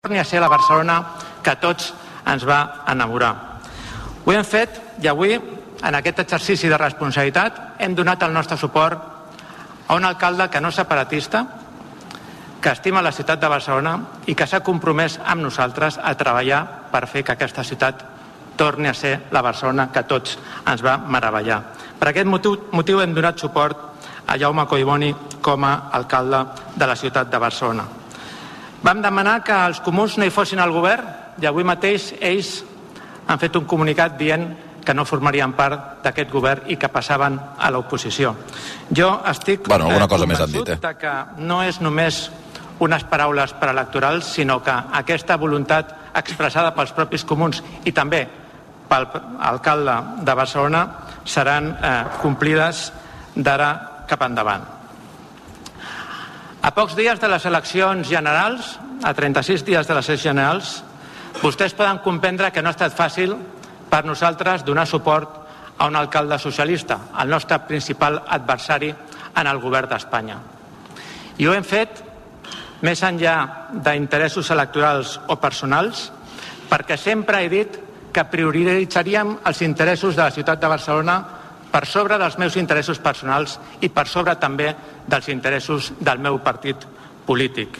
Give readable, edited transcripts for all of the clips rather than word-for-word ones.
torni a ser la Barcelona que a tots ens va enamorar. Ho hem fet i avui, en aquest exercici de responsabilitat, hem donat el nostre suport a un alcalde que no és separatista, que estima la ciutat de Barcelona i que s'ha compromès amb nosaltres a treballar per fer que aquesta ciutat torni a ser la Barcelona que a tots ens va meravellar. Per aquest motiu hem donat suport a Jaume Collboni com a alcalde de la ciutat de Barcelona. Vam demanar que els comuns no hi fossin al govern i avui mateix ells han fet un comunicat dient que no formarien part d'aquest govern i que passaven a l'oposició. Jo estic convençut que no és només unes paraules preelectorals, sinó que aquesta voluntat expressada pels propis comuns i també pel alcalde de Barcelona seran complides d'ara cap endavant. A pocs dies de les eleccions generals, a 36 dies de les eleccions generals, vostès poden comprendre que no ha estat fàcil per nosaltres donar suport a un alcalde socialista, el nostre principal adversari en el govern d'Espanya. I ho hem fet més enllà d'interessos electorals o personals, perquè sempre he dit que prioritzaríem els interessos de la ciutat de Barcelona per sobre dels meus interessos personals i per sobre també dels interessos del meu partit polític.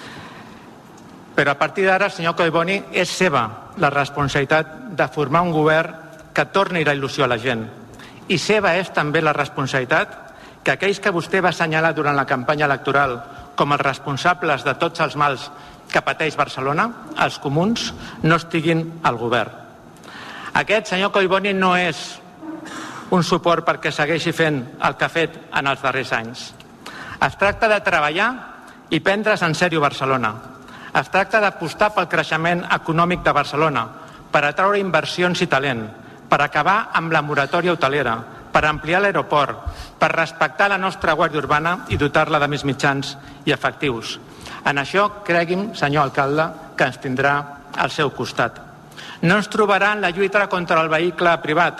Però a partir d'ara, senyor Collboni, és seva la responsabilitat de formar un govern que torni la il·lusió a la gent. I seva és també la responsabilitat que aquells que vostè va assenyalar durant la campanya electoral com els responsables de tots els mals que pateix Barcelona, els comuns, no estiguin al govern. Aquest, senyor Collboni, no és un suport perquè segueixi fent el que ha fet en els darrers anys. Es tracta de treballar i prendre's en sèrio Barcelona. Es tracta d'apostar pel creixement econòmic de Barcelona, per atraure inversions i talent, per acabar amb la moratòria hotelera, per ampliar l'aeroport, per respectar la nostra Guàrdia Urbana i dotar-la de més mitjans i efectius. En això, cregui'm, senyor alcalde, que ens tindrà al seu costat. No ens trobarà en la lluita contra el vehicle privat,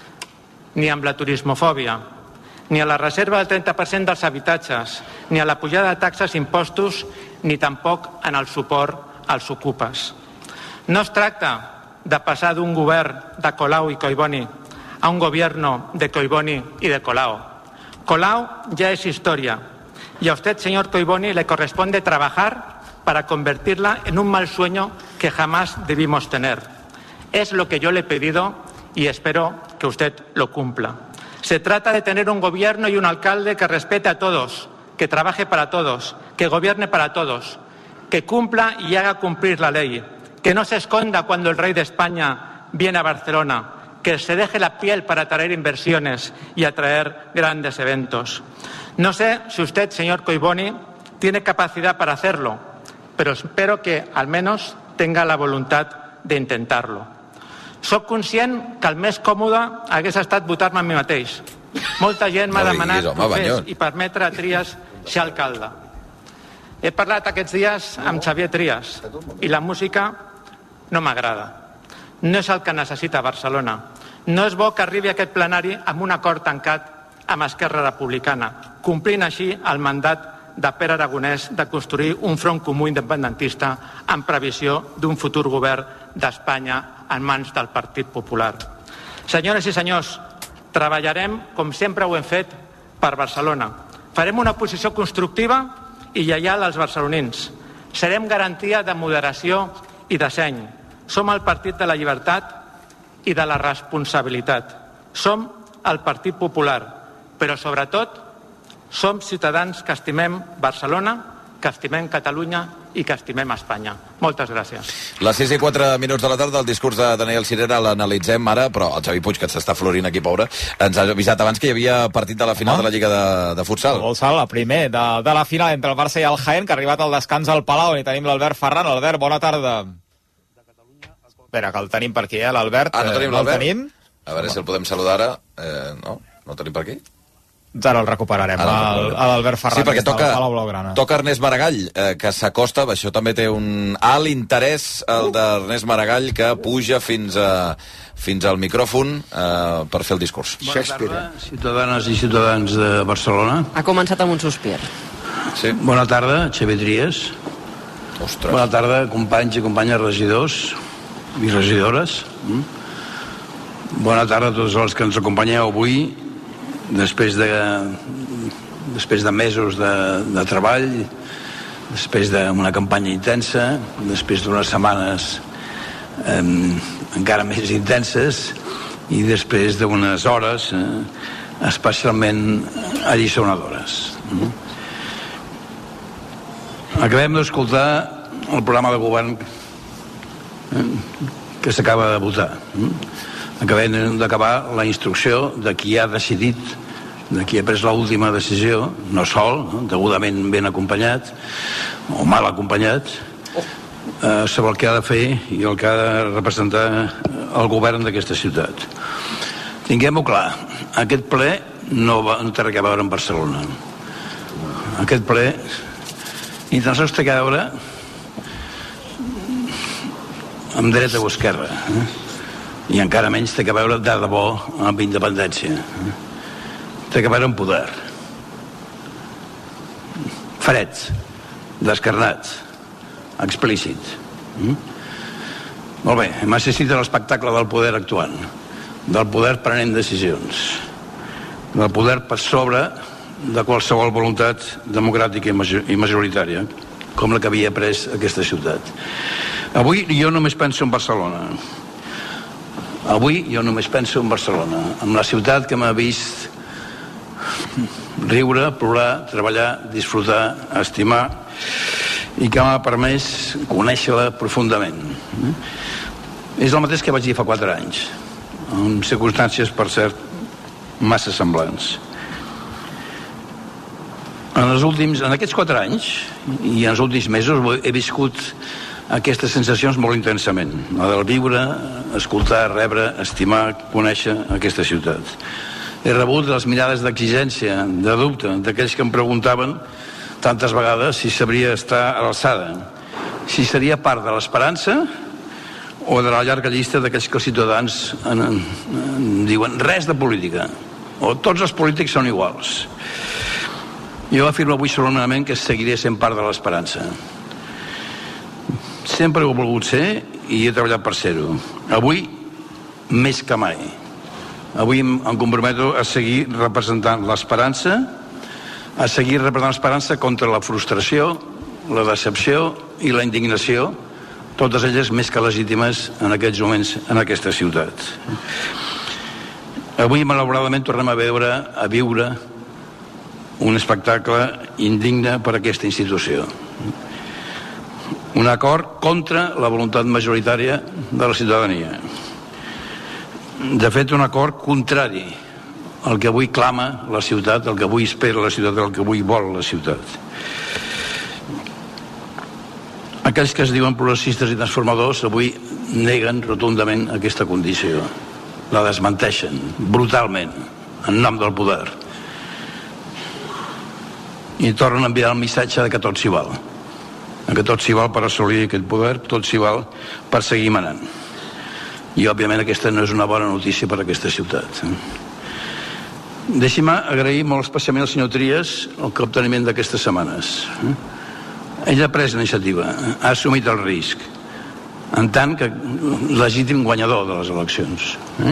ni amb la turismofòbia, ni a la reserva del 30% dels habitatges, ni a la pujada de taxes i impostos, ni tampoc en el suport als ocupes. No es tracta de passar d'un govern de Colau i Collboni a un gobierno de Collboni y de Colau. Colau ya es historia y a usted, señor Collboni, le corresponde trabajar para convertirla en un mal sueño que jamás debimos tener. Es lo que yo le he pedido y espero que usted lo cumpla. Se trata de tener un gobierno y un alcalde que respete a todos, que trabaje para todos, que gobierne para todos, que cumpla y haga cumplir la ley, que no se esconda cuando el rey de España viene a Barcelona, que se deje la piel para atraer inversiones y atraer grandes eventos. No sé si usted, señor Collboni, tiene capacidad para hacerlo, pero espero que al menos tenga la voluntad de intentarlo. Soc conscient que el més còmode hagués estat votar-me a mi mateix. Molta gent m'ha demanat que fes i permetre a Trias ser alcalde. He parlat aquests dies amb Xavier Trias i la música no m'agrada. No és el que necessita Barcelona. No és bo que arribi a aquest plenari amb un acord tancat amb Esquerra Republicana, complint així el mandat de Pere Aragonès de construir un front comú independentista en previsió d'un futur govern d'Espanya en mans del Partit Popular. Senyores i senyors, treballarem, com sempre ho hem fet, per Barcelona. Farem una oposició constructiva i lleial als barcelonins. Serem garantia de moderació i de seny. Som el partit de la llibertat i de la responsabilitat. Som el Partit Popular, però sobretot som ciutadans que estimem Barcelona, que estimem Catalunya i que estimem Espanya. Moltes gràcies. Les 6:04 de la tarda, el discurs de Daniel Sirera l'analitzem ara, però el Xavi Puig, que s'està florint aquí, pobre, ens ha avisat abans que hi havia partit de la final de la Lliga de Futsal. El primer de la final entre el Barça i el Jaén, que ha arribat al descans al Palau, on hi tenim l'Albert Ferran. Albert, bona tarda. Espera, que el tenim per aquí, l'Albert. No tenim l'Albert? Tenim? A veure si el podem saludar ara. No el tenim per aquí? Ara el recuperarem, l'Albert Ferran. Sí, perquè toca Ernest Maragall, que s'acosta, això també té un alt interès, el d'Ernest Maragall, que puja fins al micròfon per fer el discurs. Bona tarda, ciutadanes i ciutadans de Barcelona. Ha començat amb un sospir. Sí. Bona tarda, Xavier Trias. Ostres. Bona tarda, companys i companyes regidors i regidores. Bona tarda a tots els que ens acompanyeu avui, després de mesos de treball, després d'una campanya intensa, després d'unes setmanes encara més intenses i després d'unes hores especialment alliçonadores. Acabem d'escoltar el programa de govern que s'acaba de votar. Acabem d'acabar la instrucció de qui ha decidit, de qui ha pres l'última decisió, no sol, degudament ben acompanyat o mal acompanyat, sobre el que ha de fer i el que ha de representar el govern d'aquesta ciutat. Tinguem-ho clar, aquest ple no té res a veure amb Barcelona. Aquest ple ni tan sols té a veure amb dreta o esquerra, i encara menys té a veure de debò amb independència. Té a veure amb poder. Fred, descarnat, explícit. Molt bé, hem assistit a l'espectacle del poder actuant, del poder prenent decisions, del poder per sobre de qualsevol voluntat democràtica i majoritària, com la que havia pres aquesta ciutat. Avui jo només penso en Barcelona. Avui jo només penso en Barcelona, en la ciutat que m'ha vist riure, plorar, treballar, disfrutar, estimar, i que m'ha permès conèixer-la profundament. És el mateix que vaig dir fa 4 anys, en circumstàncies, per cert, massa semblants. En aquests 4 anys i en els últims mesos he viscut aquestes sensacions molt intensament, la del viure, escoltar, rebre, estimar, conèixer aquesta ciutat. He rebut les mirades d'exigència, de dubte, d'aquells que em preguntaven tantes vegades si sabria estar a l'alçada, si seria part de l'esperança o de la llarga llista d'aquells que els ciutadans en diuen res de política, o tots els polítics són iguals. Jo afirmo avui solemnement que seguiré sent part de l'esperança. Sempre ho he volgut ser i he treballat per ser-ho. Avui, més que mai. Avui em comprometo a seguir representant l'esperança, a seguir representant l'esperança contra la frustració, la decepció i la indignació, totes elles més que legítimes en aquests moments en aquesta ciutat. Avui, malauradament, tornem a viure un espectacle indigne per a aquesta institució. Un acord contra la voluntat majoritària de la ciutadania. De fet, un acord contrari al que avui clama la ciutat, el que avui espera la ciutat, el que avui vol la ciutat. Aquells que es diuen progressistes i transformadors avui neguen rotundament aquesta condició. La desmenteixen brutalment en nom del poder. I tornen a enviar el missatge de que tot s'hi val. Que tot s'hi val per assolir aquest poder, tot s'hi val per seguir manant. I, òbviament, aquesta no és una bona notícia per a aquesta ciutat. Deixi'm agrair molt especialment al senyor Trias el capteniment d'aquestes setmanes. Ell ha pres l'iniciativa, ha assumit el risc, en tant que legítim guanyador de les eleccions.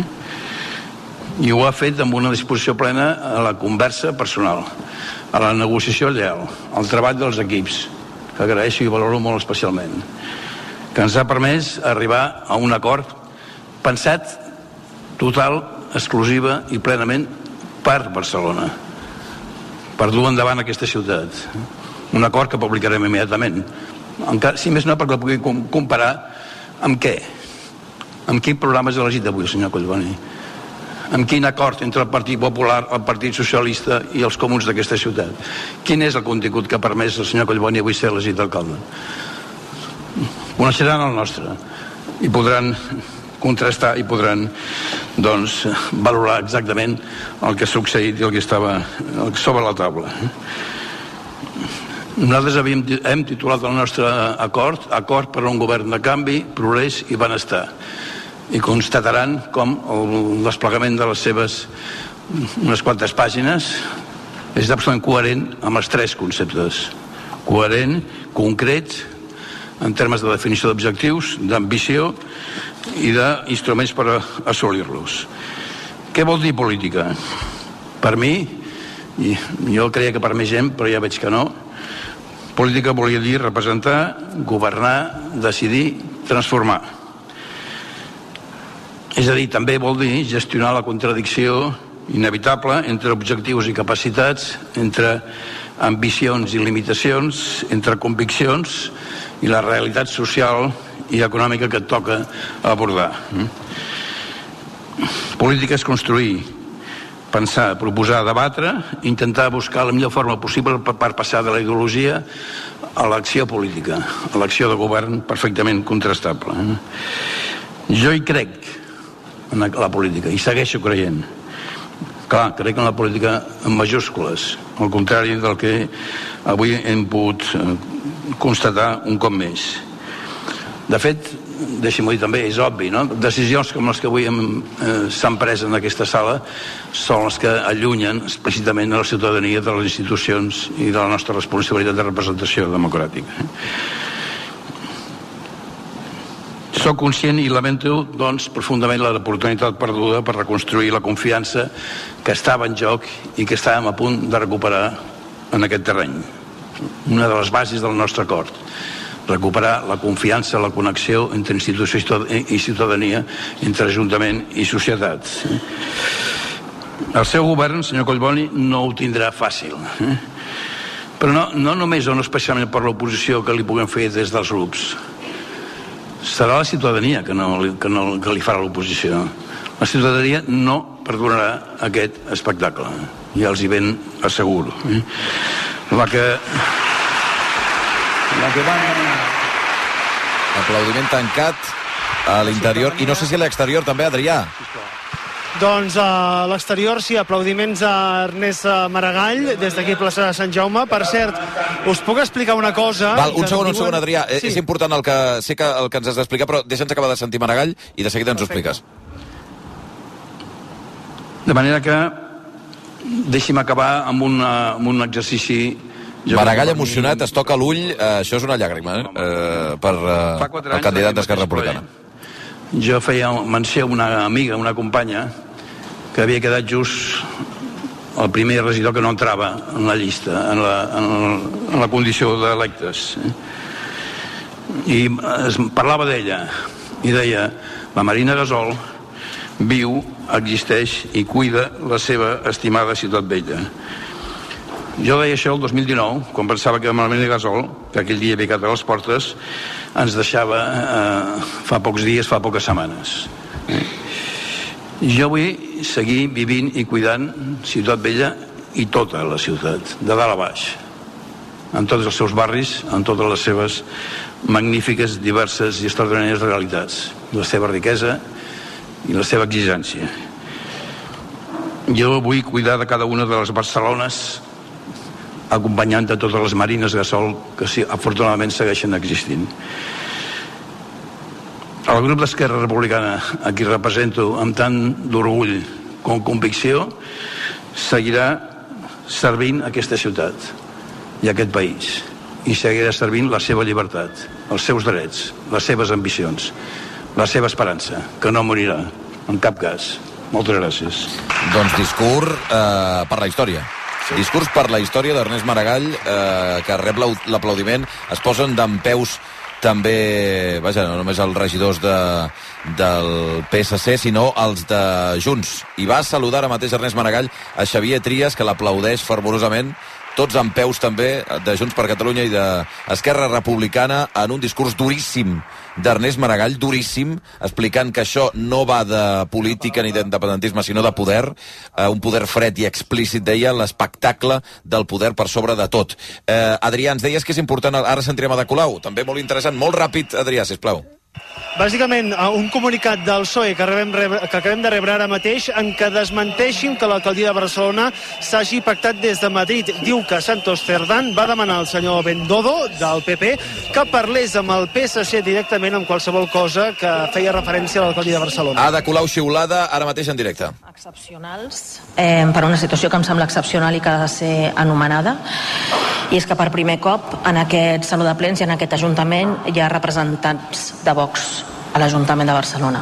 I ho ha fet amb una disposició plena a la conversa personal, a la negociació lleal, al treball dels equips, que agraeixo i valoro molt especialment, que ens ha permès arribar a un acord pensat total, exclusiva i plenament per Barcelona, per dur endavant aquesta ciutat. Un acord que publicarem immediatament. Si més no, perquè el pugui comparar amb què? Amb quin programa és elegit avui el senyor Collboni? Amb quin acord entre el Partit Popular, el Partit Socialista i els comuns d'aquesta ciutat? Quin és el contingut que ha permès el senyor Collboni avui ser elegit alcalde? Coneixeran el nostre i podran contrastar i podran, doncs, valorar exactament el que ha succeït i el que estava sobre la taula. Nosaltres hem titulat el nostre acord per a un govern de canvi, progrés i benestar. I constataran com el desplegament de les seves unes quantes pàgines és absolutament coherent amb els 3 conceptes. Coherent, concret en termes de definició d'objectius, d'ambició i d'instruments per assolir-los. Què vol dir política? Per mi, i jo creia que per més gent, però ja veig que no, política volia dir representar, governar, decidir, transformar. És a dir, també vol dir gestionar la contradicció inevitable entre objectius i capacitats, entre ambicions i limitacions, entre conviccions i la realitat social i econòmica que et toca abordar. Política és construir, pensar, proposar, debatre, intentar buscar la millor forma possible per passar de la ideologia a l'acció política, a l'acció de govern perfectament contrastable. Jo hi crec en la política, i segueixo creient. Clar, crec en la política en majúscules, al contrari del que avui hem pogut constatar un cop més. De fet, deixi'm dir també, és obvi, no? Decisions com les que avui s'han pres en aquesta sala són les que allunyen explícitament a la ciutadania de les institucions i de la nostra responsabilitat de representació democràtica. Soc conscient i lamento, doncs, profundament l'oportunitat perduda per reconstruir la confiança que estava en joc i que estàvem a punt de recuperar en aquest terreny. Una de les bases del nostre acord. Recuperar la confiança, la connexió entre institució i ciutadania, entre ajuntament i societat. El seu govern, senyor Collboni, no ho tindrà fàcil. Però no només o no especialment per l'oposició que li puguem fer des dels grups. Serà la ciutadania que li farà l'oposició. La ciutadania no perdonarà aquest espectacle. Ja els hi ben asseguro. La que Aplaudiment tancat a l'interior i no sé si a l'exterior també, Adrià. Doncs a l'exterior sí, aplaudiments a Ernest Maragall des d'aquí plaça de Sant Jaume. Per cert, us puc explicar una cosa? Val, un segon, Adrià. Sí. És important el que ens has d'explicar, però deixa'ns acabar de sentir Maragall i de seguida ens ho expliques. De manera que deixi'm acabar amb un exercici. Maragall emocionat, es toca l'ull, això és una llàgrima, per el candidat d'Esquerra Republicana. Jo feia menció a una amiga, una companya, que havia quedat just el primer regidor que no entrava en la llista, en la condició d'electes. I es parlava d'ella, i deia, la Marina Gasol viu, existeix i cuida la seva estimada Ciutat Vella. Jo deia això el 2019, quan pensava que Marina Gasol, que aquell dia havia quedat a les portes, ens deixava fa pocs dies, fa poques setmanes. Jo vull seguir vivint i cuidant Ciutat Vella i tota la ciutat, de dalt a baix, en tots els seus barris, en totes les seves magnífiques, diverses i extraordinàries realitats, la seva riquesa i la seva exigència. Jo vull cuidar de cada una de les Barcelones, acompanyant de totes les Marines Gasol que sí, afortunadament segueixen existint. El grup d'Esquerra Republicana, a qui represento amb tant d'orgull com convicció, seguirà servint aquesta ciutat i aquest país, i seguirà servint la seva llibertat, els seus drets, les seves ambicions, la seva esperança, que no morirà en cap cas. Moltes gràcies. Doncs discurs per la història. Discurs per la història d'Ernest Maragall, que rep l'aplaudiment. Es posen dempeus també, vaja, no només els regidors del PSC, sinó els de Junts. I va saludar ara mateix Ernest Maragall a Xavier Trias, que l'aplaudeix fervorosament, tots en peus també, de Junts per Catalunya i d'Esquerra Republicana, en un discurs duríssim d'Ernest Maragall, duríssim, explicant que això no va de política ni d'independentisme, sinó de poder, un poder fred i explícit, deia, l'espectacle del poder per sobre de tot. Adrià, ens deies que és important, ara sentirem a Ada Colau, també molt interessant, molt ràpid, Adrià, sisplau. bàsicament un comunicat del PSOE que acabem de rebre ara mateix en què desmenteixin que l'alcaldia de Barcelona s'hagi pactat des de Madrid. Diu que Santos Cerdán va demanar al senyor Bendodo del PP que parlés amb el PSC directament amb qualsevol cosa que feia referència a l'alcaldia de Barcelona. Ada Colau xiulada, ara mateix en directe. Excepcionals, per una situació que em sembla excepcional i que ha de ser anomenada, i és que per primer cop en aquest saló de plens i en aquest Ajuntament hi ha representants de Vox a l'Ajuntament de Barcelona.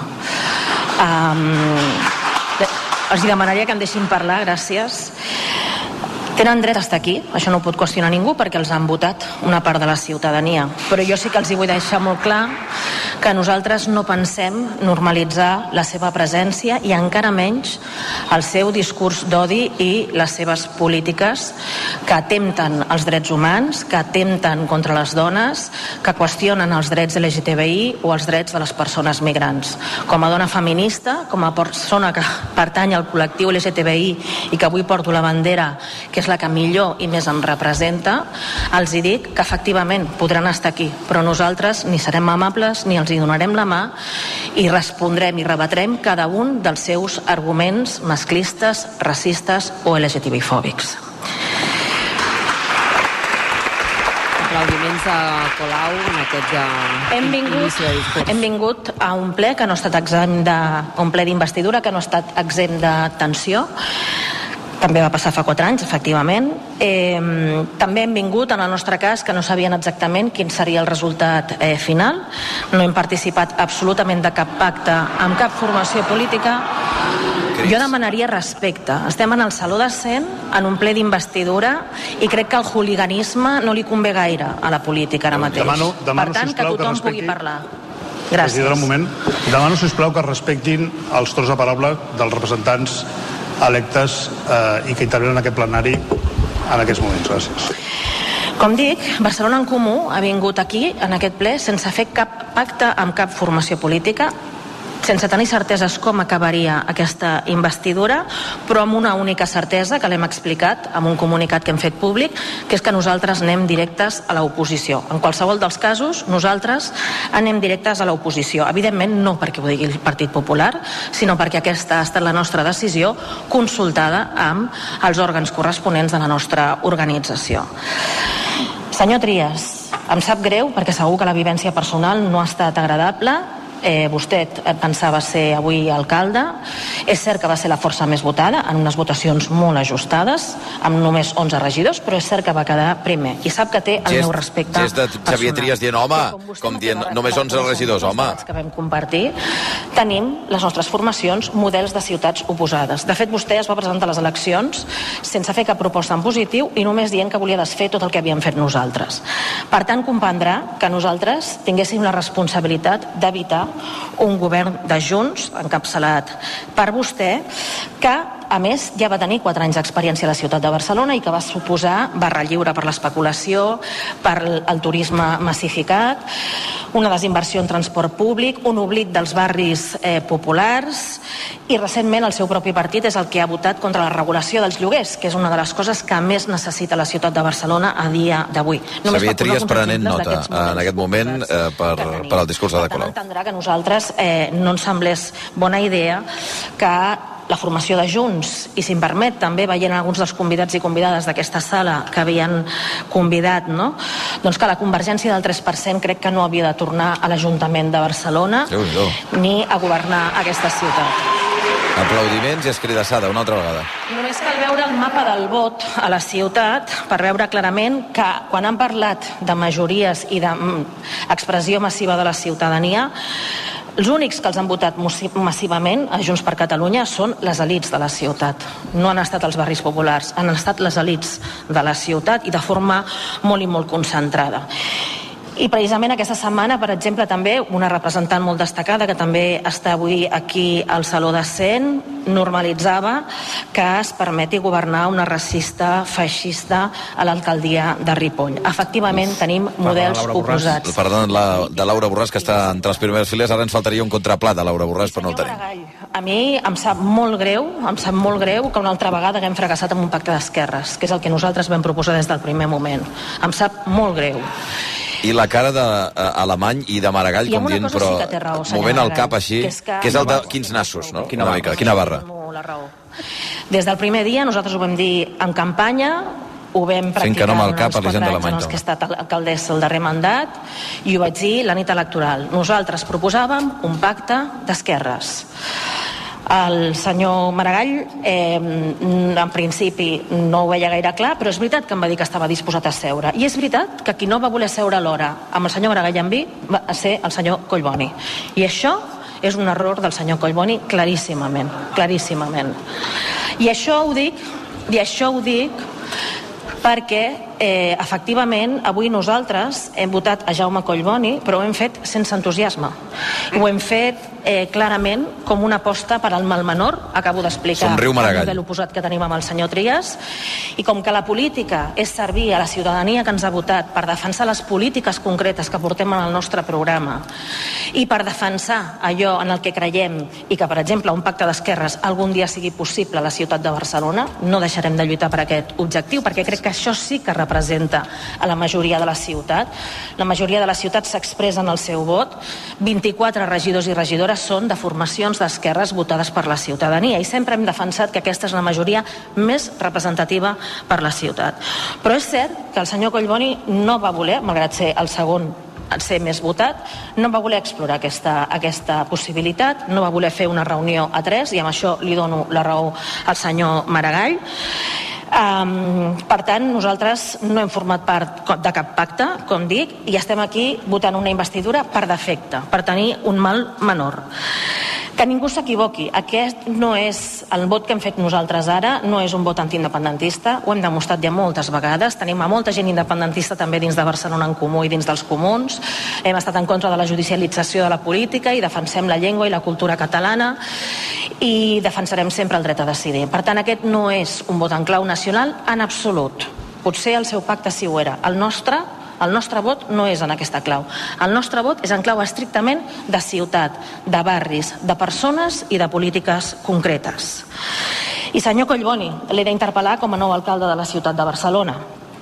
Els demanaria que em deixin parlar, gràcies. Tenen dret a estar aquí, això no ho pot qüestionar ningú perquè els han votat una part de la ciutadania, però jo sí que els hi vull deixar molt clar que nosaltres no pensem normalitzar la seva presència i encara menys el seu discurs d'odi i les seves polítiques que atempten els drets humans, que atempten contra les dones, que qüestionen els drets LGTBI o els drets de les persones migrants. Com a dona feminista, com a persona que pertany al col·lectiu LGTBI i que avui porto la bandera que és la que millor i més em representa, els hi dic que efectivament podran estar aquí, però nosaltres ni serem amables ni els hi donarem la mà i respondrem i rebatrem cada un dels seus arguments masclistes, racistes o LGTBI-fòbics. Aplaudiments a Colau en aquest inici de discurs. Hem vingut a un ple que no ha estat exempt un ple d'investidura que no ha estat exempt de tensió. També va passar fa 4 anys, efectivament. També hem vingut, en el nostre cas, que no sabien exactament quin seria el resultat final. No hem participat absolutament de cap pacte amb cap formació política. Jo demanaria respecte. Estem en el Saló de Cent, en un ple d'investidura, i crec que el hooliganisme no li convé gaire a la política ara mateix. Per tant, que tothom pugui parlar. Gràcies. Presidenta, un moment. Demano, sisplau, que respectin els torns de paraula dels representants electes i que intervenen en aquest plenari en aquests moments. Gràcies. Com dic, Barcelona en Comú ha vingut aquí, en aquest ple, sense fer cap pacte amb cap formació política, sense tenir certeses com acabaria aquesta investidura, però amb una única certesa que l'hem explicat amb un comunicat que hem fet públic, que és que nosaltres anem directes a l'oposició. En qualsevol dels casos, nosaltres anem directes a l'oposició. Evidentment, no perquè ho digui el Partit Popular, sinó perquè aquesta ha estat la nostra decisió consultada amb els òrgans corresponents de la nostra organització. Senyor Trias, em sap greu perquè segur que la vivència personal no ha estat agradable. Vostè pensava ser avui alcalde. És cert que va ser la força més votada en unes votacions molt ajustades, amb només 11 regidors, però és cert que va quedar primer. I sap que té el meu respecte personal. De Xavier Trias dient, home, com dient només 11 regidors, home. Que vam compartir, tenim les nostres formacions models de ciutats oposades. De fet, vostè es va presentar a les eleccions sense fer cap proposta en positiu i només dient que volia desfer tot el que havíem fet nosaltres. Per tant, comprendrà que nosaltres tinguéssim la responsabilitat d'evitar un govern de Junts encapçalat per vostè, que a més ja va tenir 4 anys d'experiència a la ciutat de Barcelona i que va suposar barra lliure per l'especulació, per el turisme massificat, una desinversió en transport públic, un oblit dels barris populars, i recentment el seu propi partit és el que ha votat contra la regulació dels lloguers, que és una de les coses que més necessita la ciutat de Barcelona a dia d'avui. Xavier Trias prenent nota en aquest moment per al discurs de Colau. Entendrà que nosaltres no ens semblés bona idea que la formació de Junts, i si em permet també veient alguns dels convidats i convidades d'aquesta sala que havien convidat, no? Doncs que la convergència del 3% crec que no havia de tornar a l'Ajuntament de Barcelona ni a governar aquesta ciutat. Aplaudiments i escridassada una altra vegada. Només cal veure el mapa del vot a la ciutat per veure clarament que quan han parlat de majories i d'expressió massiva de la ciutadania, els únics que els han votat massivament a Junts per Catalunya són les elits de la ciutat. No han estat els barris populars, han estat les elits de la ciutat i de forma molt i molt concentrada. I precisament aquesta setmana, per exemple, també una representant molt destacada que també està avui aquí al Saló de Cent normalitzava que es permeti governar una racista feixista a l'alcaldia de Ripoll. Efectivament, tenim models oposats. Perdó, de Laura Borràs, que està entre les primeres files. Ara ens faltaria un contraplat de Laura Borràs, però no el tenim. A mi em sap molt greu que una altra vegada haguem fracassat amb un pacte d'esquerres, que és el que nosaltres vam proposar des del primer moment. Em sap molt greu. I la cara d'Alemany i de Maragall, com dient, però movent el cap així, que és el de quins nassos, no? Quina barra. Des del primer dia nosaltres ho vam dir en campanya, ho vam practicar durant els 4 anys en els que he estat alcaldessa el darrer mandat, i ho vaig dir la nit electoral. Nosaltres proposàvem un pacte d'esquerres. El senyor Maragall en principi no ho veia gaire clar, però és veritat que em va dir que estava disposat a seure, i és veritat que qui no va voler seure alhora amb el senyor Maragall i amb mi va ser el senyor Collboni, i això és un error del senyor Collboni claríssimament. I això ho dic perquè efectivament avui nosaltres hem votat a Jaume Collboni, però ho hem fet sense entusiasme. Ho hem fet clarament com una aposta per al mal menor. Acabo d'explicar el model oposat que tenim amb el senyor Trias, i com que la política és servir a la ciutadania que ens ha votat per defensar les polítiques concretes que portem en el nostre programa i per defensar allò en el que creiem, i que per exemple un pacte d'esquerres algun dia sigui possible a la ciutat de Barcelona, no deixarem de lluitar per aquest objectiu, perquè crec que això sí que representa a la majoria de la ciutat. La majoria de la ciutat s'expressa en el seu vot. 24 regidors i regidores són de formacions d'esquerres votades per la ciutadania, i sempre hem defensat que aquesta és la majoria més representativa per la ciutat. Però és cert que el senyor Collboni no va voler, malgrat ser el segon ser més votat, no va voler explorar aquesta possibilitat, no va voler fer una reunió a 3, i amb això li dono la raó al senyor Maragall. Per tant, nosaltres no hem format part de cap pacte, com dic, i estem aquí votant una investidura per defecte, per tenir un mal menor. Que ningú s'equivoqui, aquest no és el vot que hem fet nosaltres ara, no és un vot antiindependentista, ho hem demostrat ja moltes vegades, tenim a molta gent independentista també dins de Barcelona en Comú i dins dels comuns, hem estat en contra de la judicialització de la política i defensem la llengua i la cultura catalana i defensarem sempre el dret a decidir. Per tant, aquest no és un vot en clau nacional en absolut. Potser el seu pacte sí ho era. El nostre vot no és en aquesta clau. El nostre vot és en clau estrictament de ciutat, de barris, de persones i de polítiques concretes. I senyor Collboni, l'he d'interpel·lar com a nou alcalde de la ciutat de Barcelona.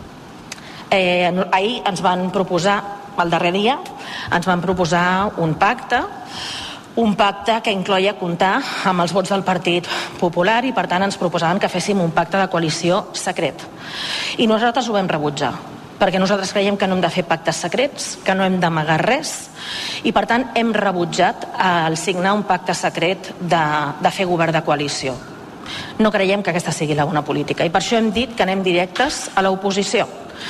Ahir ens van proposar, el darrer dia, ens van proposar un pacte que incloïa comptar amb els vots del Partit Popular, i per tant ens proposaven que féssim un pacte de coalició secret. I nosaltres ho vam rebutjar, perquè nosaltres creiem que no hem de fer pactes secrets, que no hem d'amagar res, i per tant hem rebutjat el signar un pacte secret de fer govern de coalició. No creiem que aquesta sigui la bona política, i per això hem dit que anem directes a l'oposició.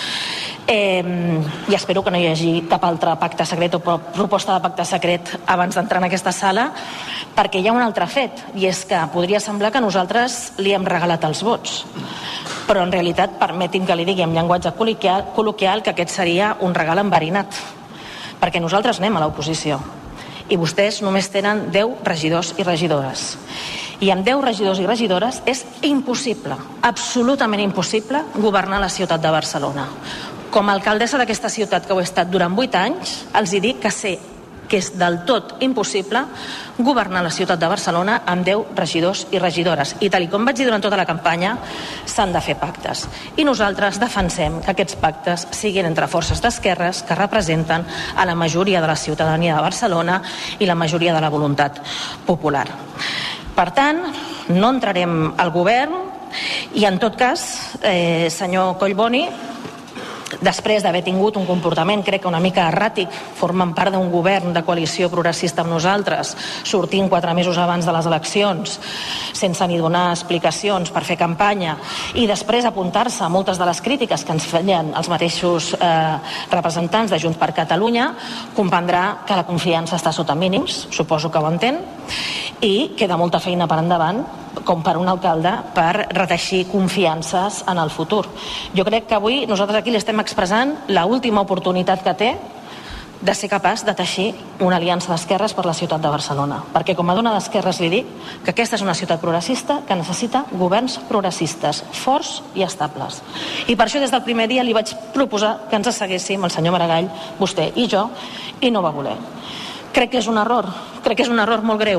I espero que no hi hagi cap altre pacte secret o proposta de pacte secret abans d'entrar en aquesta sala, perquè hi ha un altre fet, i és que podria semblar que nosaltres li hem regalat els vots, però en realitat permeti'm que li digui en llenguatge col·loquial que aquest seria un regal enverinat, perquè nosaltres anem a l'oposició i vostès només tenen 10 regidors i regidores, i amb 10 regidors i regidores és impossible, absolutament impossible, governar la ciutat de Barcelona. Com a alcaldessa d'aquesta ciutat, que ho he estat durant 8 anys, els dic que sé que és del tot impossible governar la ciutat de Barcelona amb 10 regidors i regidores. I tal com vaig dir durant tota la campanya, s'han de fer pactes. I nosaltres defensem que aquests pactes siguin entre forces d'esquerres que representen a la majoria de la ciutadania de Barcelona i la majoria de la voluntat popular. Per tant, no entrarem al govern, i en tot cas, senyor Collboni, després d'haver tingut un comportament, crec que una mica erràtic, formant part d'un govern de coalició progressista amb nosaltres, sortint 4 mesos abans de les eleccions, sense ni donar explicacions per fer campanya, i després apuntar-se a moltes de les crítiques que ens feien els mateixos representants de Junts per Catalunya, comprendrà que la confiança està sota mínims, suposo que ho entén, i queda molta feina per endavant, com per un alcalde, per reteixir confiances en el futur. Jo crec que avui nosaltres aquí li estem expressant l'última oportunitat que té de ser capaç de teixir una aliança d'esquerres per la ciutat de Barcelona, perquè com a dona d'esquerres li dic que aquesta és una ciutat progressista que necessita governs progressistes, forts i estables. I per això des del primer dia li vaig proposar que ens asseguéssim el senyor Maragall, vostè i jo, i no va voler. Crec que és un error molt greu,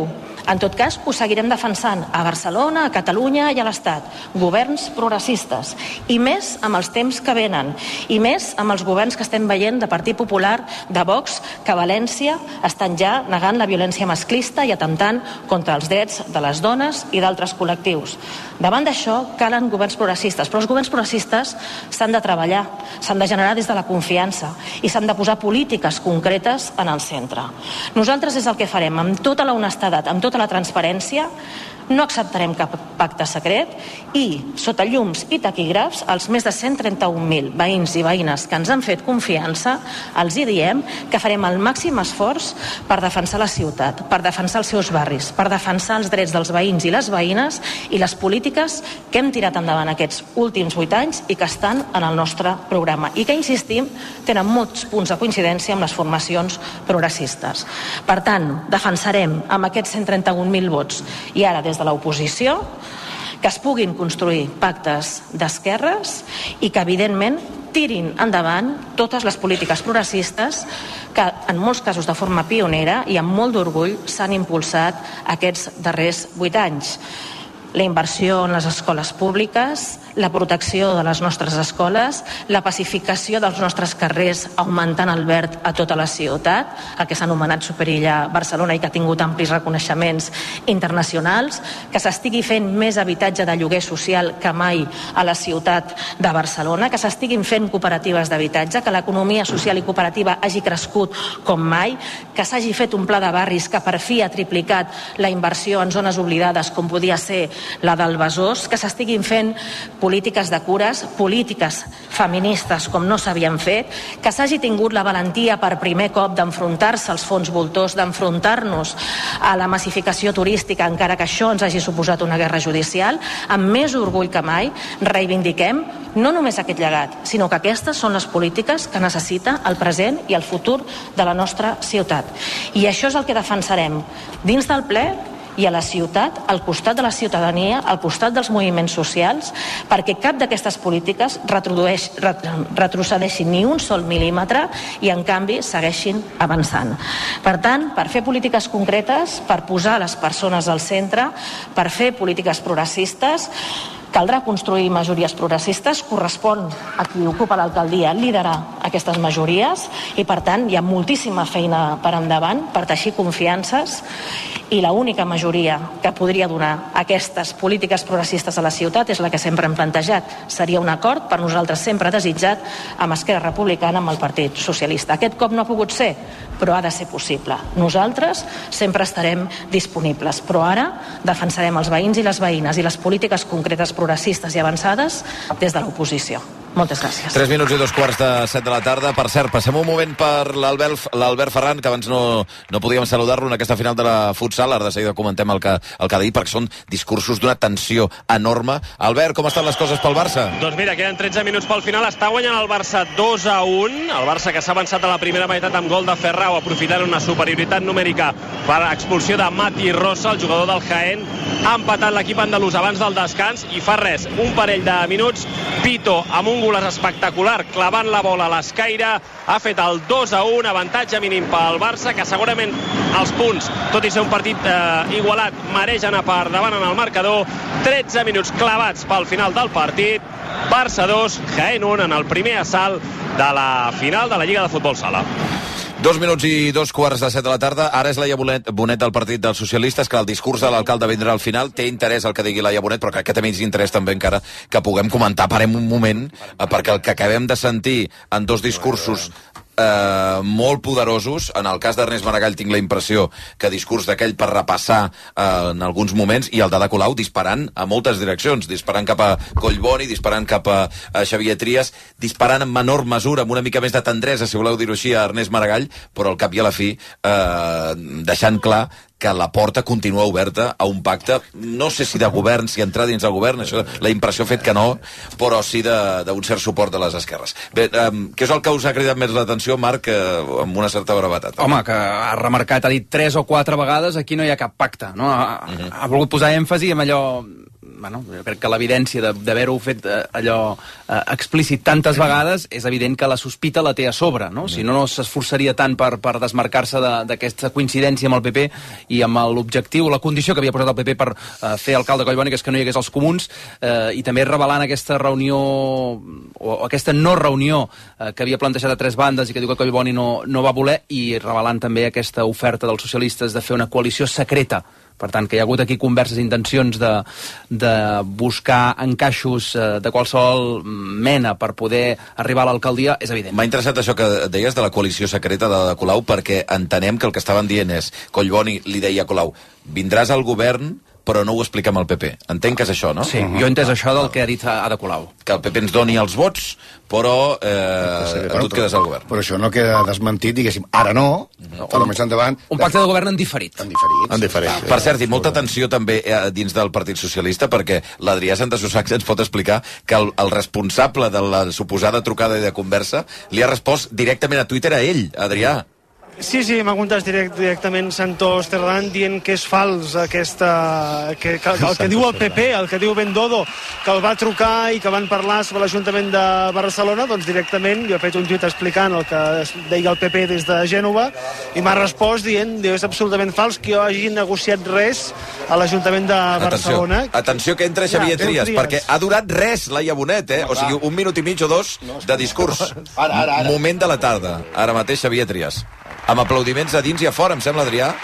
En tot cas, ho seguirem defensant a Barcelona, a Catalunya i a l'Estat. Governs progressistes. I més amb els temps que venen. I més amb els governs que estem veient de Partit Popular, de Vox, que a València estan ja negant la violència masclista i atemptant contra els drets de les dones i d'altres col·lectius. Davant d'això calen governs progressistes, però els governs progressistes s'han de treballar, s'han de generar des de la confiança i s'han de posar polítiques concretes en el centre. Nosaltres és el que farem, amb tota la honestedat, amb tota la transparència. No acceptarem cap pacte secret i, sota llums i taquígrafs, els més de 131.000 veïns i veïnes que ens han fet confiança, els hi diem que farem el màxim esforç per defensar la ciutat, per defensar els seus barris, per defensar els drets dels veïns i les veïnes i les polítiques que hem tirat endavant aquests últims 8 anys i que estan en el nostre programa i que, insistim, tenen molts punts de coincidència amb les formacions progressistes. Per tant, defensarem amb aquests 131.000 vots i ara des de l'oposició que es puguin construir pactes d'esquerres i que, evidentment, tirin endavant totes les polítiques progressistes que, en molts casos de forma pionera i amb molt d'orgull, s'han impulsat aquests darrers 8 anys. La inversió en les escoles públiques, la protecció de les nostres escoles, la pacificació dels nostres carrers augmentant el verd a tota la ciutat, el que s'ha anomenat Superilla Barcelona i que ha tingut amplis reconeixements internacionals, que s'estigui fent més habitatge de lloguer social que mai a la ciutat de Barcelona, que s'estiguin fent cooperatives d'habitatge, que l'economia social i cooperativa hagi crescut com mai, que s'hagi fet un pla de barris que per fi ha triplicat la inversió en zones oblidades com podia ser la del Besòs, que s'estiguin fent polítiques de cures, polítiques feministes com no s'havien fet, que s'hagi tingut la valentia per primer cop d'enfrontar-se als fons voltors, d'enfrontar-nos a la massificació turística, encara que això ens hagi suposat una guerra judicial. Amb més orgull que mai reivindiquem no només aquest llegat, sinó que aquestes són les polítiques que necessita el present i el futur de la nostra ciutat. I això és el que defensarem dins del ple i a la ciutat, al costat de la ciutadania, al costat dels moviments socials, perquè cap d'aquestes polítiques retrocedeixi ni un sol mil·límetre i, en canvi, segueixin avançant. Per tant, per fer polítiques concretes, per posar les persones al centre, per fer polítiques progressistes, caldrà construir majories progressistes, correspon a qui ocupa l'alcaldia liderar aquestes majories i, per tant, hi ha moltíssima feina per endavant per teixir confiances i l'única majoria que podria donar aquestes polítiques progressistes a la ciutat és la que sempre hem plantejat. Seria un acord, per nosaltres sempre desitjat, amb Esquerra Republicana, amb el Partit Socialista. Aquest cop no ha pogut ser, però ha de ser possible. Nosaltres sempre estarem disponibles, però ara defensarem els veïns i les veïnes i les polítiques concretes progressistes i avançades des de l'oposició. Moltes gràcies. 3 minuts i 2:15 de la tarda. Per cert, passem un moment per l'Albert Ferran, que abans no podíem saludar-lo en aquesta final de la futsal. Ara de seguida comentem el que ha de dir, perquè són discursos d'una tensió enorme. Albert, com estan les coses pel Barça? Doncs mira, queden 13 minuts pel final. Està guanyant el Barça 2-1. El Barça que s'ha avançat a la primera meitat amb gol de Ferrao, aprofitant una superioritat numèrica per expulsió de Mati Rosa, el jugador del Jaén. Ha empatat l'equip andalús abans del descans i fa res, un parell de minuts. Pito amb un golaç espectacular, clavant la bola a l'escaire, ha fet el 2-1, avantatge mínim pel Barça, que segurament els punts, tot i ser un partit igualat, mereix anar per davant en el marcador. 13 minuts clavats pel final del partit. Barça 2, Jaén 1 en el primer assalt de la final de la Lliga de Futbol Sala. 2 minuts i 2:15 de la tarda. Ara és Laia Bonet del Partit dels Socialistes, que el discurs de l'alcalde vindrà al final. Té interès el que digui Laia Bonet, però crec que té més interès també encara que puguem comentar. Parem un moment, perquè el que acabem de sentir en dos discursos molt poderosos. En el cas d'Ernest Maragall tinc la impressió que discurs d'aquell per repassar en alguns moments, i el d'Ada Colau disparant a moltes direccions, disparant cap a Collboni, disparant cap a Xavier Trias, disparant en menor mesura, amb una mica més de tendresa, si voleu dir-ho així, a Ernest Maragall, però al cap i a la fi deixant clar que la porta continua oberta a un pacte, no sé si de govern, si entrar dins del govern, això la impressió ha fet que no, però sí d'un cert suport de les esquerres. Bé, què és el que us ha cridat més l'atenció, Marc, amb una certa brevetat? Home, que ha remarcat, ha dit 3 o 4 vegades, aquí no hi ha cap pacte, no? Ha volgut posar èmfasi en allò jo crec que l'evidència d'haver-ho fet allò explícit tantes vegades, és evident que la sospita la té a sobre, no? Si no s'esforçaria tant per desmarcar-se d'aquesta coincidència amb el PP i amb l'objectiu, la condició que havia posat el PP per fer alcalde Collboni, que és que no hi hagués els comuns, i també revelant aquesta reunió o aquesta no reunió que havia plantejat a tres bandes i que diu que Collboni no va voler, i revelant també aquesta oferta dels socialistes de fer una coalició secreta. Per tant, que hi ha hagut aquí converses, intencions de buscar encaixos de qualsevol mena per poder arribar a l'alcaldia, és evident. M'ha interessat això que deies de la coalició secreta de Colau, perquè entenem que el que estaven dient és, Collboni li deia a Colau, vindràs al govern però no ho expliquem al PP. Entenc que és això, no? Sí, jo he entès això del que ha dit Ada Colau. Que el PP ens doni els vots, però tu et quedes al govern. Però això no queda desmentit, diguéssim, ara no, però més endavant... Un pacte de govern en diferit. En diferit. Per cert, i molta atenció també dins del Partit Socialista, perquè l'Adrià Santasusagna ens pot explicar que el responsable de la suposada trucada i de conversa li ha respost directament a Twitter a ell, Adrià. Sí, m'ha contestat directament Santos Cerdán dient que és fals el que diu el PP, el que diu Bendodo, que el va trucar i que van parlar sobre l'Ajuntament de Barcelona. Doncs directament jo he fet un tuit explicant el que deia el PP des de Gènova i m'ha respost dient que és absolutament fals que jo hagi negociat res a l'Ajuntament de Barcelona. Atenció que entra Xavier Trias, perquè ha durat res Laia Bonet, o sigui, 1 minut i mig o 2 de discurs. Moment de la tarda, ara mateix Xavier Trias. Amb aplaudiments a dins i a fora, em sembla, Adrià?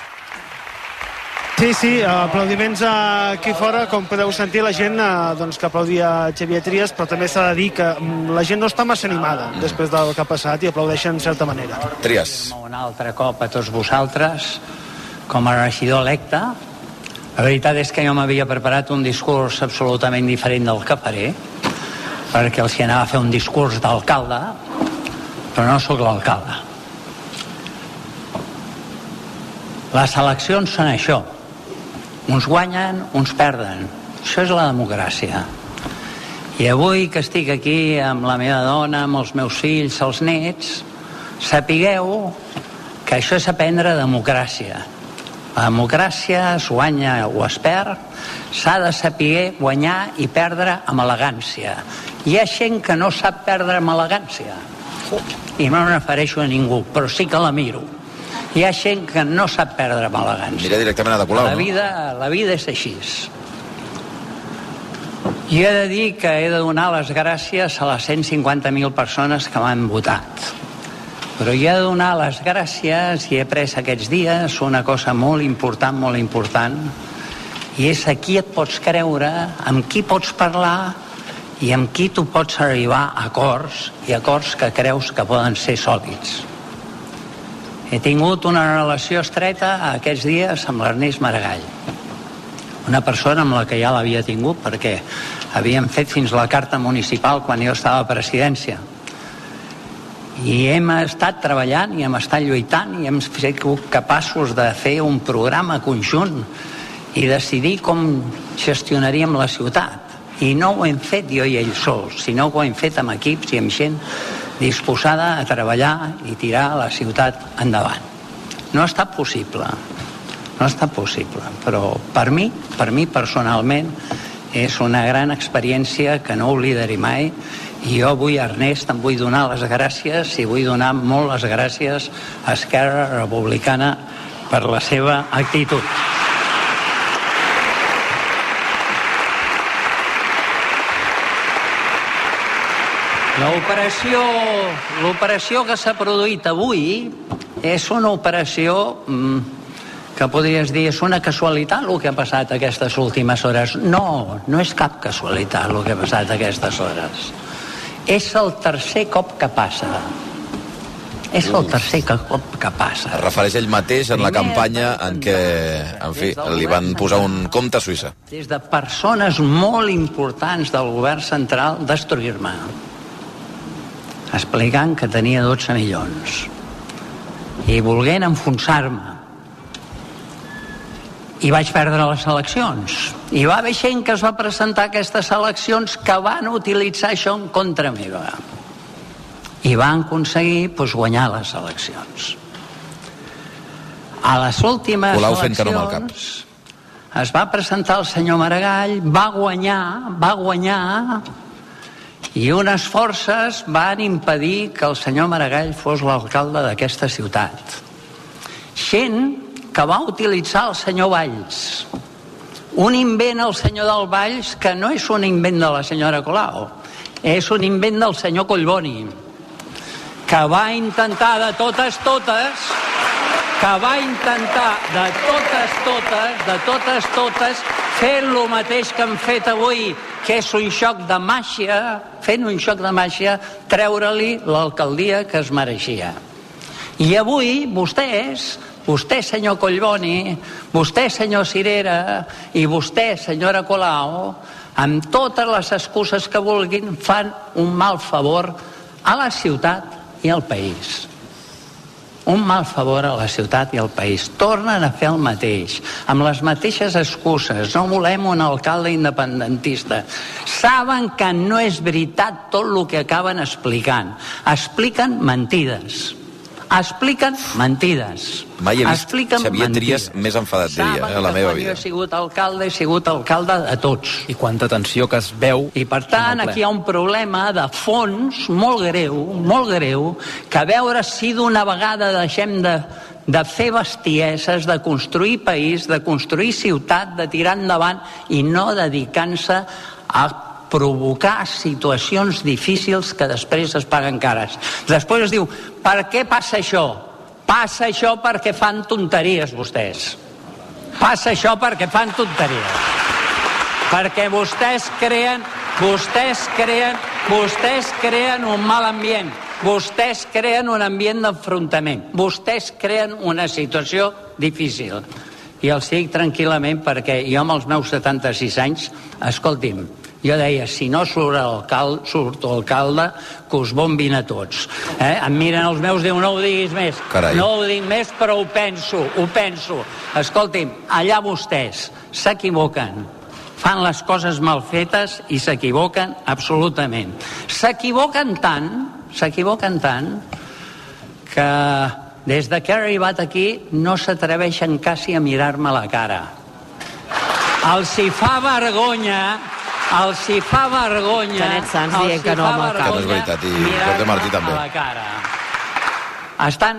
Sí, aplaudiments aquí fora, com podeu sentir la gent que aplaudia Xavier Trias, però també s'ha de dir que la gent no està massa animada després del que ha passat i aplaudeixen en certa manera. Trias. Un altre cop a tots vosaltres, com a regidor electe. La veritat és que jo m'havia preparat un discurs absolutament diferent del que faré, perquè els hi anava a fer un discurs d'alcalde, però no sóc l'alcalde. Les eleccions són això. Uns guanyen, uns perden. Això és la democràcia. I avui que estic aquí amb la meva dona, amb els meus fills, els nets, sapigueu que això és aprendre democràcia. La democràcia es guanya o es perd, s'ha de saber guanyar i perdre amb elegància. Hi ha gent que no sap perdre amb elegància. I no em refereixo a ningú, però sí que la miro. Hi ha gent que no sap perdre amb elegància. Mira directament a Ada Colau, La vida és així. I he de dir que he de donar les gràcies a les 150.000 persones que m'han votat. Però hi he de donar les gràcies i he pres aquests dies una cosa molt important, i és a qui et pots creure, amb qui pots parlar i amb qui tu pots arribar a acords, i acords que creus que poden ser sòlids. He tingut una relació estreta aquests dies amb l'Ernest Maragall, una persona amb la que ja l'havia tingut perquè havíem fet fins la carta municipal quan jo estava a presidència, i hem estat treballant i hem estat lluitant i hem sigut capaços de fer un programa conjunt i decidir com gestionaríem la ciutat, i no ho hem fet jo i ell sols, sinó que ho hem fet amb equips i amb gent disposada a treballar i tirar la ciutat endavant. No ha estat possible, però per mi personalment és una gran experiència que no oblidaré mai, i jo avui, Ernest, em vull donar les gràcies i vull donar molt les gràcies a Esquerra Republicana per la seva actitud. L'operació que s'ha produït avui és una operació que podries dir és una casualitat el que ha passat aquestes últimes hores. No és cap casualitat el que ha passat aquestes hores. És el tercer cop que passa. És el tercer cop que passa. Es refereix ell mateix en la campanya en què, en fi, li van posar un compte a Suïssa. Des de persones molt importants del govern central destruir-me, explicant que tenia 12 milions i volent enfonsar-me, i vaig perdre les eleccions, i va haver gent que es va presentar a aquestes eleccions que van utilitzar això en contra meva i van aconseguir guanyar les eleccions. A les últimes eleccions es va presentar el senyor Maragall, va guanyar, i unes forces van impedir que el senyor Maragall fos l'alcalde d'aquesta ciutat. Gent que va utilitzar el senyor Valls. Un invent, el senyor del Valls, que no és un invent de la senyora Colau, és un invent del senyor Collboni, que va intentar de totes, fer el mateix que han fet avui, que és un xoc de màgia, treure-li l'alcaldia que es mereixia. I avui vostè, senyor Collboni, vostè, senyor Cirera, i vostè, senyora Colau, amb totes les excuses que vulguin, fan un mal favor a la ciutat i al país. Un mal favor a la ciutat i al país. Tornen a fer el mateix, amb les mateixes excuses. No volem un alcalde independentista. Saben que no és veritat tot el que acaben explicant. Expliquen mentides. Mai he vist Xavier Trias més enfadat, diria, a la meva vida. He sigut alcalde de tots. I quanta tensió que es veu. I per tant, aquí hi ha un problema de fons molt greu, que a veure si d'una vegada deixem de fer bestieses, de construir país, de construir ciutat, de tirar endavant i no dedicant-se a provocar situacions difícils que després es paguen cares. Després es diu, per què passa això? Passa això perquè fan tonteries vostès. Perquè vostès creen un mal ambient. Vostès creen un ambient d'enfrontament. Vostès creen una situació difícil. I els dic tranquil·lament perquè jo amb els meus 76 anys, escolti'm, jo deia, si no surt l'alcalde, que us bombin a tots. Em miren els meus, diu, no ho diguis més. No ho dic més, però ho penso. Escolti'm, allà vostès s'equivoquen. Fan les coses mal fetes i s'equivoquen absolutament. S'equivoquen tant que des que he arribat aquí no s'atreveixen quasi a mirar-me a la cara. Els hi fa vergonya Canet Sans dient que no amb el cap. És veritat, i Jordi Martí també. Estan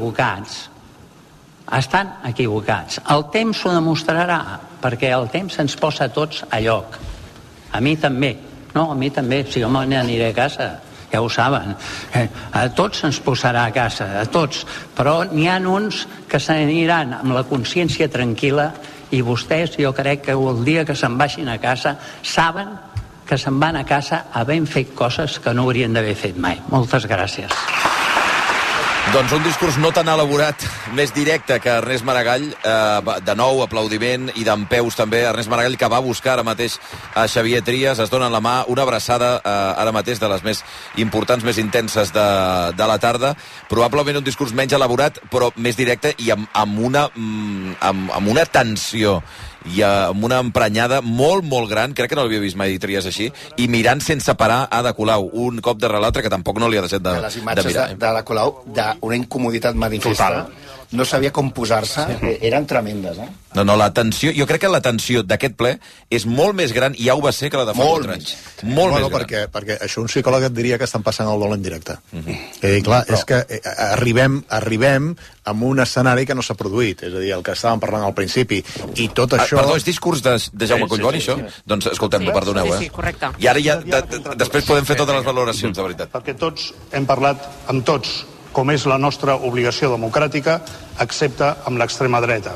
equivocats. El temps ho demostrarà, perquè el temps ens posa tots a lloc. A mi també. No, a mi també. Si jo m'aniré a casa, ja ho saben. A tots ens posarà a casa, a tots. Però n'hi ha uns que s'aniran amb la consciència tranquil·la i vostès, jo crec que el dia que se'n vagin a casa, saben que se'n van a casa havent fet coses que no haurien d'haver fet mai. Moltes gràcies. Doncs un discurs no tan elaborat, més directe que Ernest Maragall, de nou aplaudiment i dempeus també. Ernest Maragall, que va buscar ara mateix a Xavier Trias, es donen la mà, una abraçada ara mateix de les més importants, més intenses de la tarda. Probablement un discurs menys elaborat, però més directe i amb una tensió i amb una emprenyada molt, molt gran. Crec que no l'havia vist mai Trias així, i mirant sense parar Ada Colau, un cop de l'altre que tampoc no li ha deixat de mirar. Les imatges de la Colau, d'una incomoditat manifesta, no sabia com posar-se, eren tremendes, No, la tensió, jo crec que la tensió d'aquest ple és molt més gran, i ja ho va ser, que la de fa 4 anys. Molt més gran. Perquè això un psicòleg et diria que estan passant el dol en directe. Clar, és que arribem amb un escenari que no s'ha produït, és a dir, el que estàvem parlant al principi, i tot això... Perdó, és discurs de Jaume Collboni, això? Doncs escoltem-lo, perdoneu, Sí, correcte. I ara ja, després podem fer totes les valoracions, de veritat. Perquè tots hem parlat amb tots, com és la nostra obligació democràtica, excepte amb l'extrema dreta.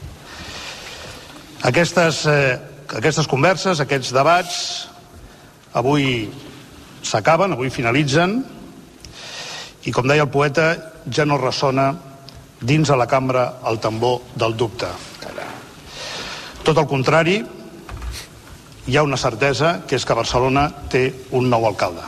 Aquestes converses, aquests debats, avui s'acaben, avui finalitzen, i com deia el poeta, ja no ressona dins a la cambra el tambor del dubte. Tot el contrari, hi ha una certesa, que és que Barcelona té un nou alcalde.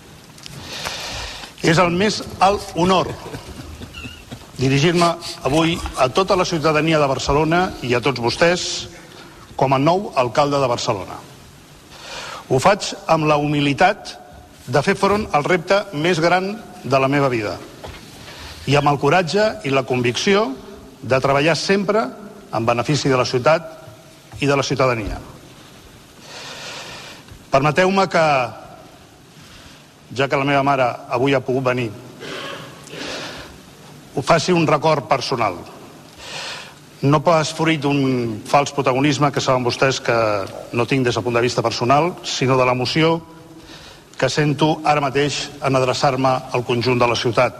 És el més alt honor dirigir-me avui a tota la ciutadania de Barcelona i a tots vostès com a nou alcalde de Barcelona. Ho faig amb la humilitat de fer front al repte més gran de la meva vida i amb el coratge i la convicció de treballar sempre en benefici de la ciutat i de la ciutadania. Permeteu-me que, ja que la meva mare avui ha pogut venir, ho faci un record personal. No pas fruit d'un fals protagonisme que saben vostès que no tinc des del punt de vista personal, sinó de l'emoció que sento ara mateix en adreçar-me al conjunt de la ciutat.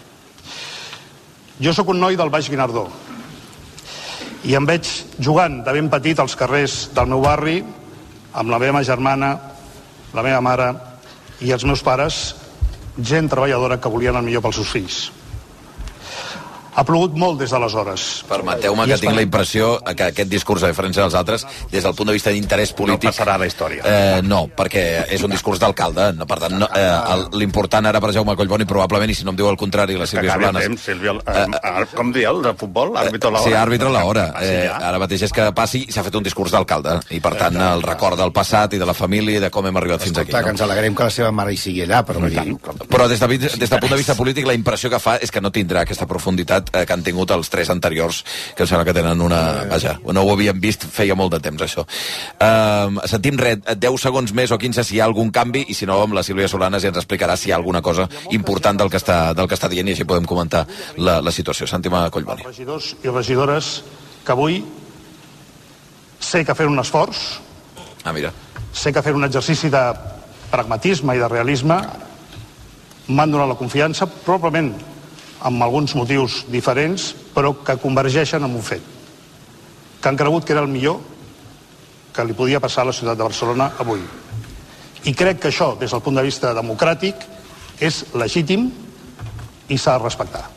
Jo sóc un noi del Baix Guinardó i em veig jugant de ben petit als carrers del meu barri amb la meva germana, la meva mare i els meus pares, gent treballadora que volien el millor pels seus fills. Ha plogut molt des d'aleshores. Permeteu-me que tinc la impressió que aquest discurs, a diferència dels altres, des del punt de vista d'interès polític... No passarà a la història. No, perquè és un discurs d'alcalde. No, per tant, l'important ara per Jaume Collboni, probablement, i si no em diu el contrari, la Sílvia Solanes... Com diu el de futbol? Àrbitre a l'hora. Sí, àrbitre a l'hora. Ara mateix és que passi i s'ha fet un discurs d'alcalde. I, per tant, el record del passat i de la família i de com hem arribat fins aquí. Que ens alegrem que la seva mare hi sigui allà, però... Però des del punt de vista polític, la impressió que fa és que no tindrà aquesta profunditat que han tingut els tres anteriors, que em sembla que tenen una... Vaja, no ho havíem vist feia molt de temps, això. Sentim res, 10 segons més o 15 si hi ha algun canvi, i si no, amb la Sílvia Solanes ja ens explicarà si hi ha alguna cosa important del que està dient, i així podem comentar la situació. Sentim a Collboni. Els regidors i regidores que avui sé que fer un esforç, sé que fer un exercici de pragmatisme i de realisme, m'han donat la confiança, probablement amb alguns motius diferents, però que convergeixen en un fet, que han cregut que era el millor que li podia passar a la ciutat de Barcelona avui. I crec que això, des del punt de vista democràtic, és legítim i s'ha de respectar.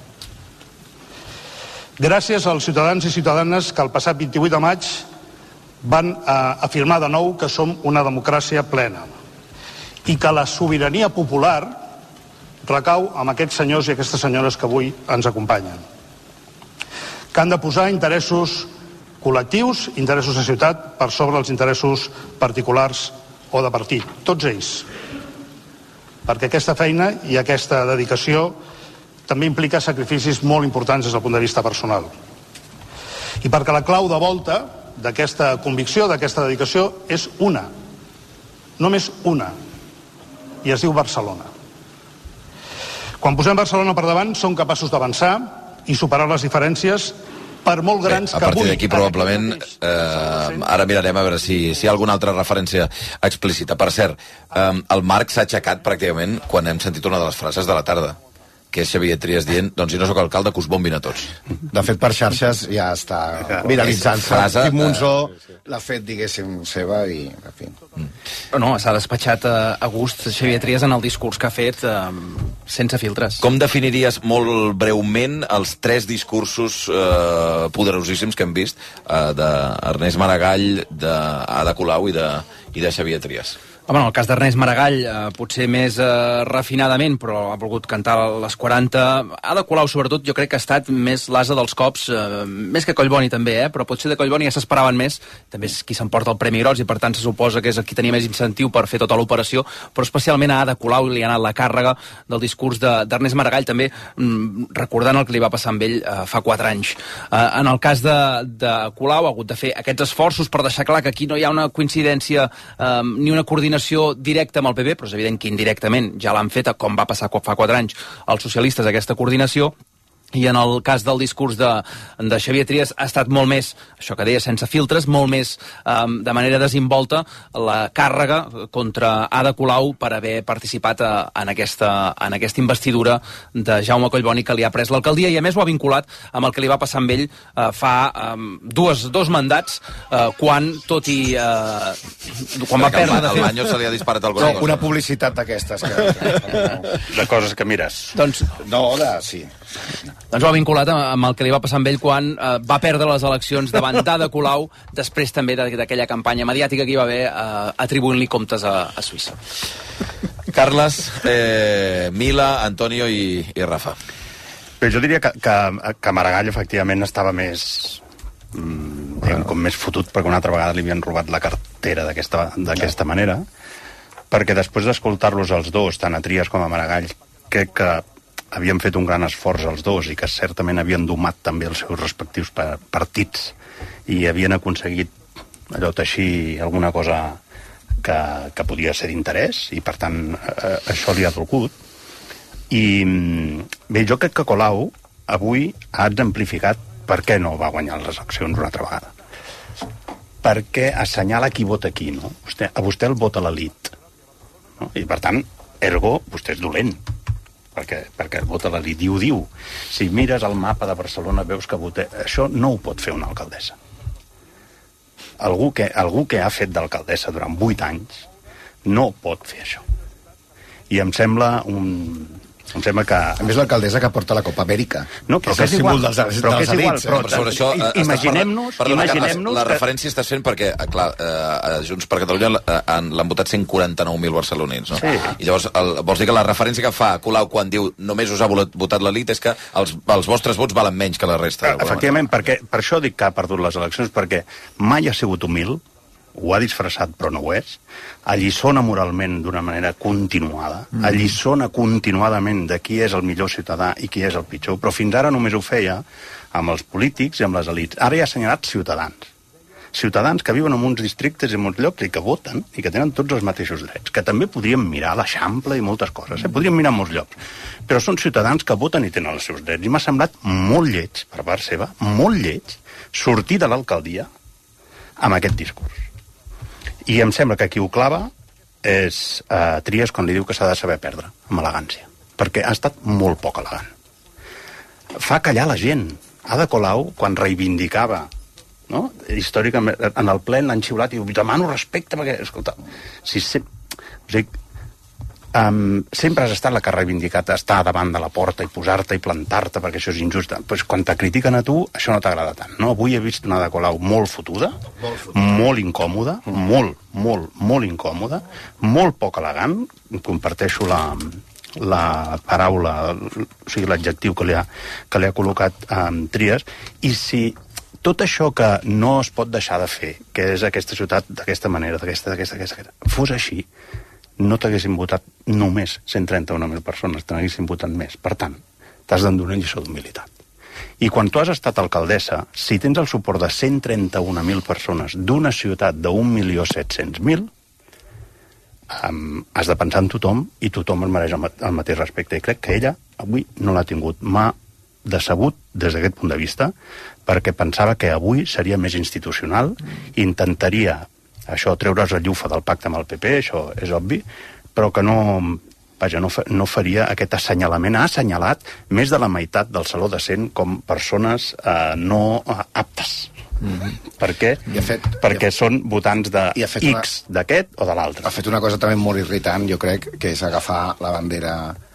Gràcies als ciutadans i ciutadanes que el passat 28 de maig van afirmar de nou que som una democràcia plena i que la sobirania popular recau amb aquests senyors i aquestes senyores que avui ens acompanyen, que han de posar interessos col·lectius, interessos de ciutat, per sobre els interessos particulars o de partit, tots ells, perquè aquesta feina i aquesta dedicació també implica sacrificis molt importants des del punt de vista personal. I perquè la clau de volta d'aquesta convicció, d'aquesta dedicació, és una, només una, i es diu Barcelona. Quan posem Barcelona per davant, som capaços d'avançar i superar les diferències, per molt grans que avui... A partir d'aquí, probablement, ara mirarem a veure si hi ha alguna altra referència explícita. Per cert, el Marc s'ha aixecat pràcticament quan hem sentit una de les frases de la tarda, que és Xavier Trias dient, doncs si no sóc alcalde, que us bombin a tots. De fet, per xarxes ja està viralitzant-se. Quim Monzó l'ha fet, diguéssim, seva i, en fi... No, s'ha despatxat a gust Xavier Trias en el discurs que ha fet sense filtres. Com definiries molt breument els tres discursos poderosíssims que hem vist d'Ernest Maragall, d'Ada Colau i de Xavier Trias? Home, en el cas d'Ernest Maragall, potser més refinadament, però ha volgut cantar les 40. Ada Colau, sobretot, jo crec que ha estat més l'ase dels cops, més que Collboni també, però potser de Collboni ja s'esperaven més, també és qui s'emporta el Premi Gros i per tant se suposa que és qui tenia més incentiu per fer tota l'operació, però especialment a Ada Colau li ha anat la càrrega del discurs d'Ernest Maragall, també recordant el que li va passar amb ell fa 4 anys. En el cas de Colau ha hagut de fer aquests esforços per deixar clar que aquí no hi ha una coincidència ni una coordinació directa amb el PP, però és evident que indirectament ja l'han fet, com va passar fa 4 anys als socialistes, aquesta coordinació. I en el cas del discurs de Xavier Trias ha estat molt més, això que deia, sense filtres, molt més de manera desinvolta la càrrega contra Ada Colau per haver participat en aquesta investidura de Jaume Collboni que li ha pres l'alcaldia, i a més ho ha vinculat amb el que li va passar amb ell fa dos mandats, quan tot i... quan va perdre... Al Baño se li ha disparat alguna cosa. Una publicitat d'aquestes. De coses que mires. Doncs... No, sí. Doncs ho ha vinculat amb el que li va passar amb ell quan va perdre les eleccions davant d'Ada Colau, després també d'aquella campanya mediàtica que hi va haver atribuint-li comptes a Suïssa. Carles, Mila, Antonio i Rafa. Bé, jo diria que Maragall efectivament estava més com més fotut perquè una altra vegada li havien robat la cartera d'aquesta manera, perquè després d'escoltar-los els dos, tant a Trias com a Maragall, crec que havien fet un gran esforç els dos i que certament havien domat també els seus respectius partits i havien aconseguit allò teixir alguna cosa que podia ser d'interès, i per tant això li ha dolgut. I bé, jo crec que Colau avui ha exemplificat per què no va guanyar les eleccions una altra vegada. Perquè assenyala qui vota qui, no? A vostè el vota l'elit, no? I per tant, ergo, vostè és dolent, perquè el vota l'elit, i ho diu. Si mires el mapa de Barcelona veus que això no ho pot fer una alcaldessa. Algú que ha fet d'alcaldessa durant 8 anys no pot fer això. I em sembla que... A més, l'alcaldessa que porta la Copa Amèrica. No, però que és igual. Però que és igual. Però sobre això... Imaginem-nos... La referència estàs fent perquè, clar, Junts per Catalunya l'han votat 149.000 barcelonins, no? Sí. I llavors vols dir que la referència que fa Colau quan diu només us ha votat l'elit és que els vostres vots valen menys que la resta. Efectivament, per això dic que ha perdut les eleccions, perquè mai ha sigut humil, ho ha disfressat però no ho és, alliçona moralment d'una manera continuada, alliçona continuadament de qui és el millor ciutadà i qui és el pitjor, però fins ara només ho feia amb els polítics i amb les elits. Ara ja ha assenyalat ciutadans que viuen en uns districtes i en uns llocs i que voten i que tenen tots els mateixos drets, que també podríem mirar l'Eixample i moltes coses, podríem mirar molts llocs, però són ciutadans que voten i tenen els seus drets, i m'ha semblat molt lleig, per part seva, molt lleig, sortir de l'alcaldia amb aquest discurs. I em sembla que qui ho clava és Trias quan li diu que s'ha de saber perdre, amb elegància, perquè ha estat molt poc elegant. Fa callar la gent. Ada Colau, quan reivindicava, no? Històricament, en el ple l'han xiulat i demano respecte, perquè, escolta, sempre has estat la que ha reivindicat estar davant de la porta i posar-te i plantar-te perquè això és injust. Pues quan te critiquen a tu, això no t'agrada tant, no? Avui he vist una Ada Colau molt fotuda, molt incòmoda, molt incòmoda, molt poc elegant, comparteixo la paraula, o sigui, l'adjectiu que li ha col·locat Trias, i si tot això que no es pot deixar de fer, que és aquesta ciutat d'aquesta manera, fos així, no t'haguessin votat només 131.000 persones, te n'haguessin votat més. Per tant, t'has d'endonar una lliçó d'humilitat. I quan tu has estat alcaldessa, si tens el suport de 131.000 persones d'una ciutat de 1.700.000, has de pensar en tothom, i tothom es mereix el mateix respecte. I crec que ella avui no l'ha tingut. M'ha decebut des d'aquest punt de vista, perquè pensava que avui seria més institucional, i intentaria treure's la llufa del pacte amb el PP, això és obvi, però que no faria aquest assenyalament. Ha assenyalat més de la meitat del Saló de Cent com persones no aptes. Per què? Perquè són votants de X, d'aquest o de l'altre. Ha fet una cosa també molt irritant, jo crec, que és agafar la bandera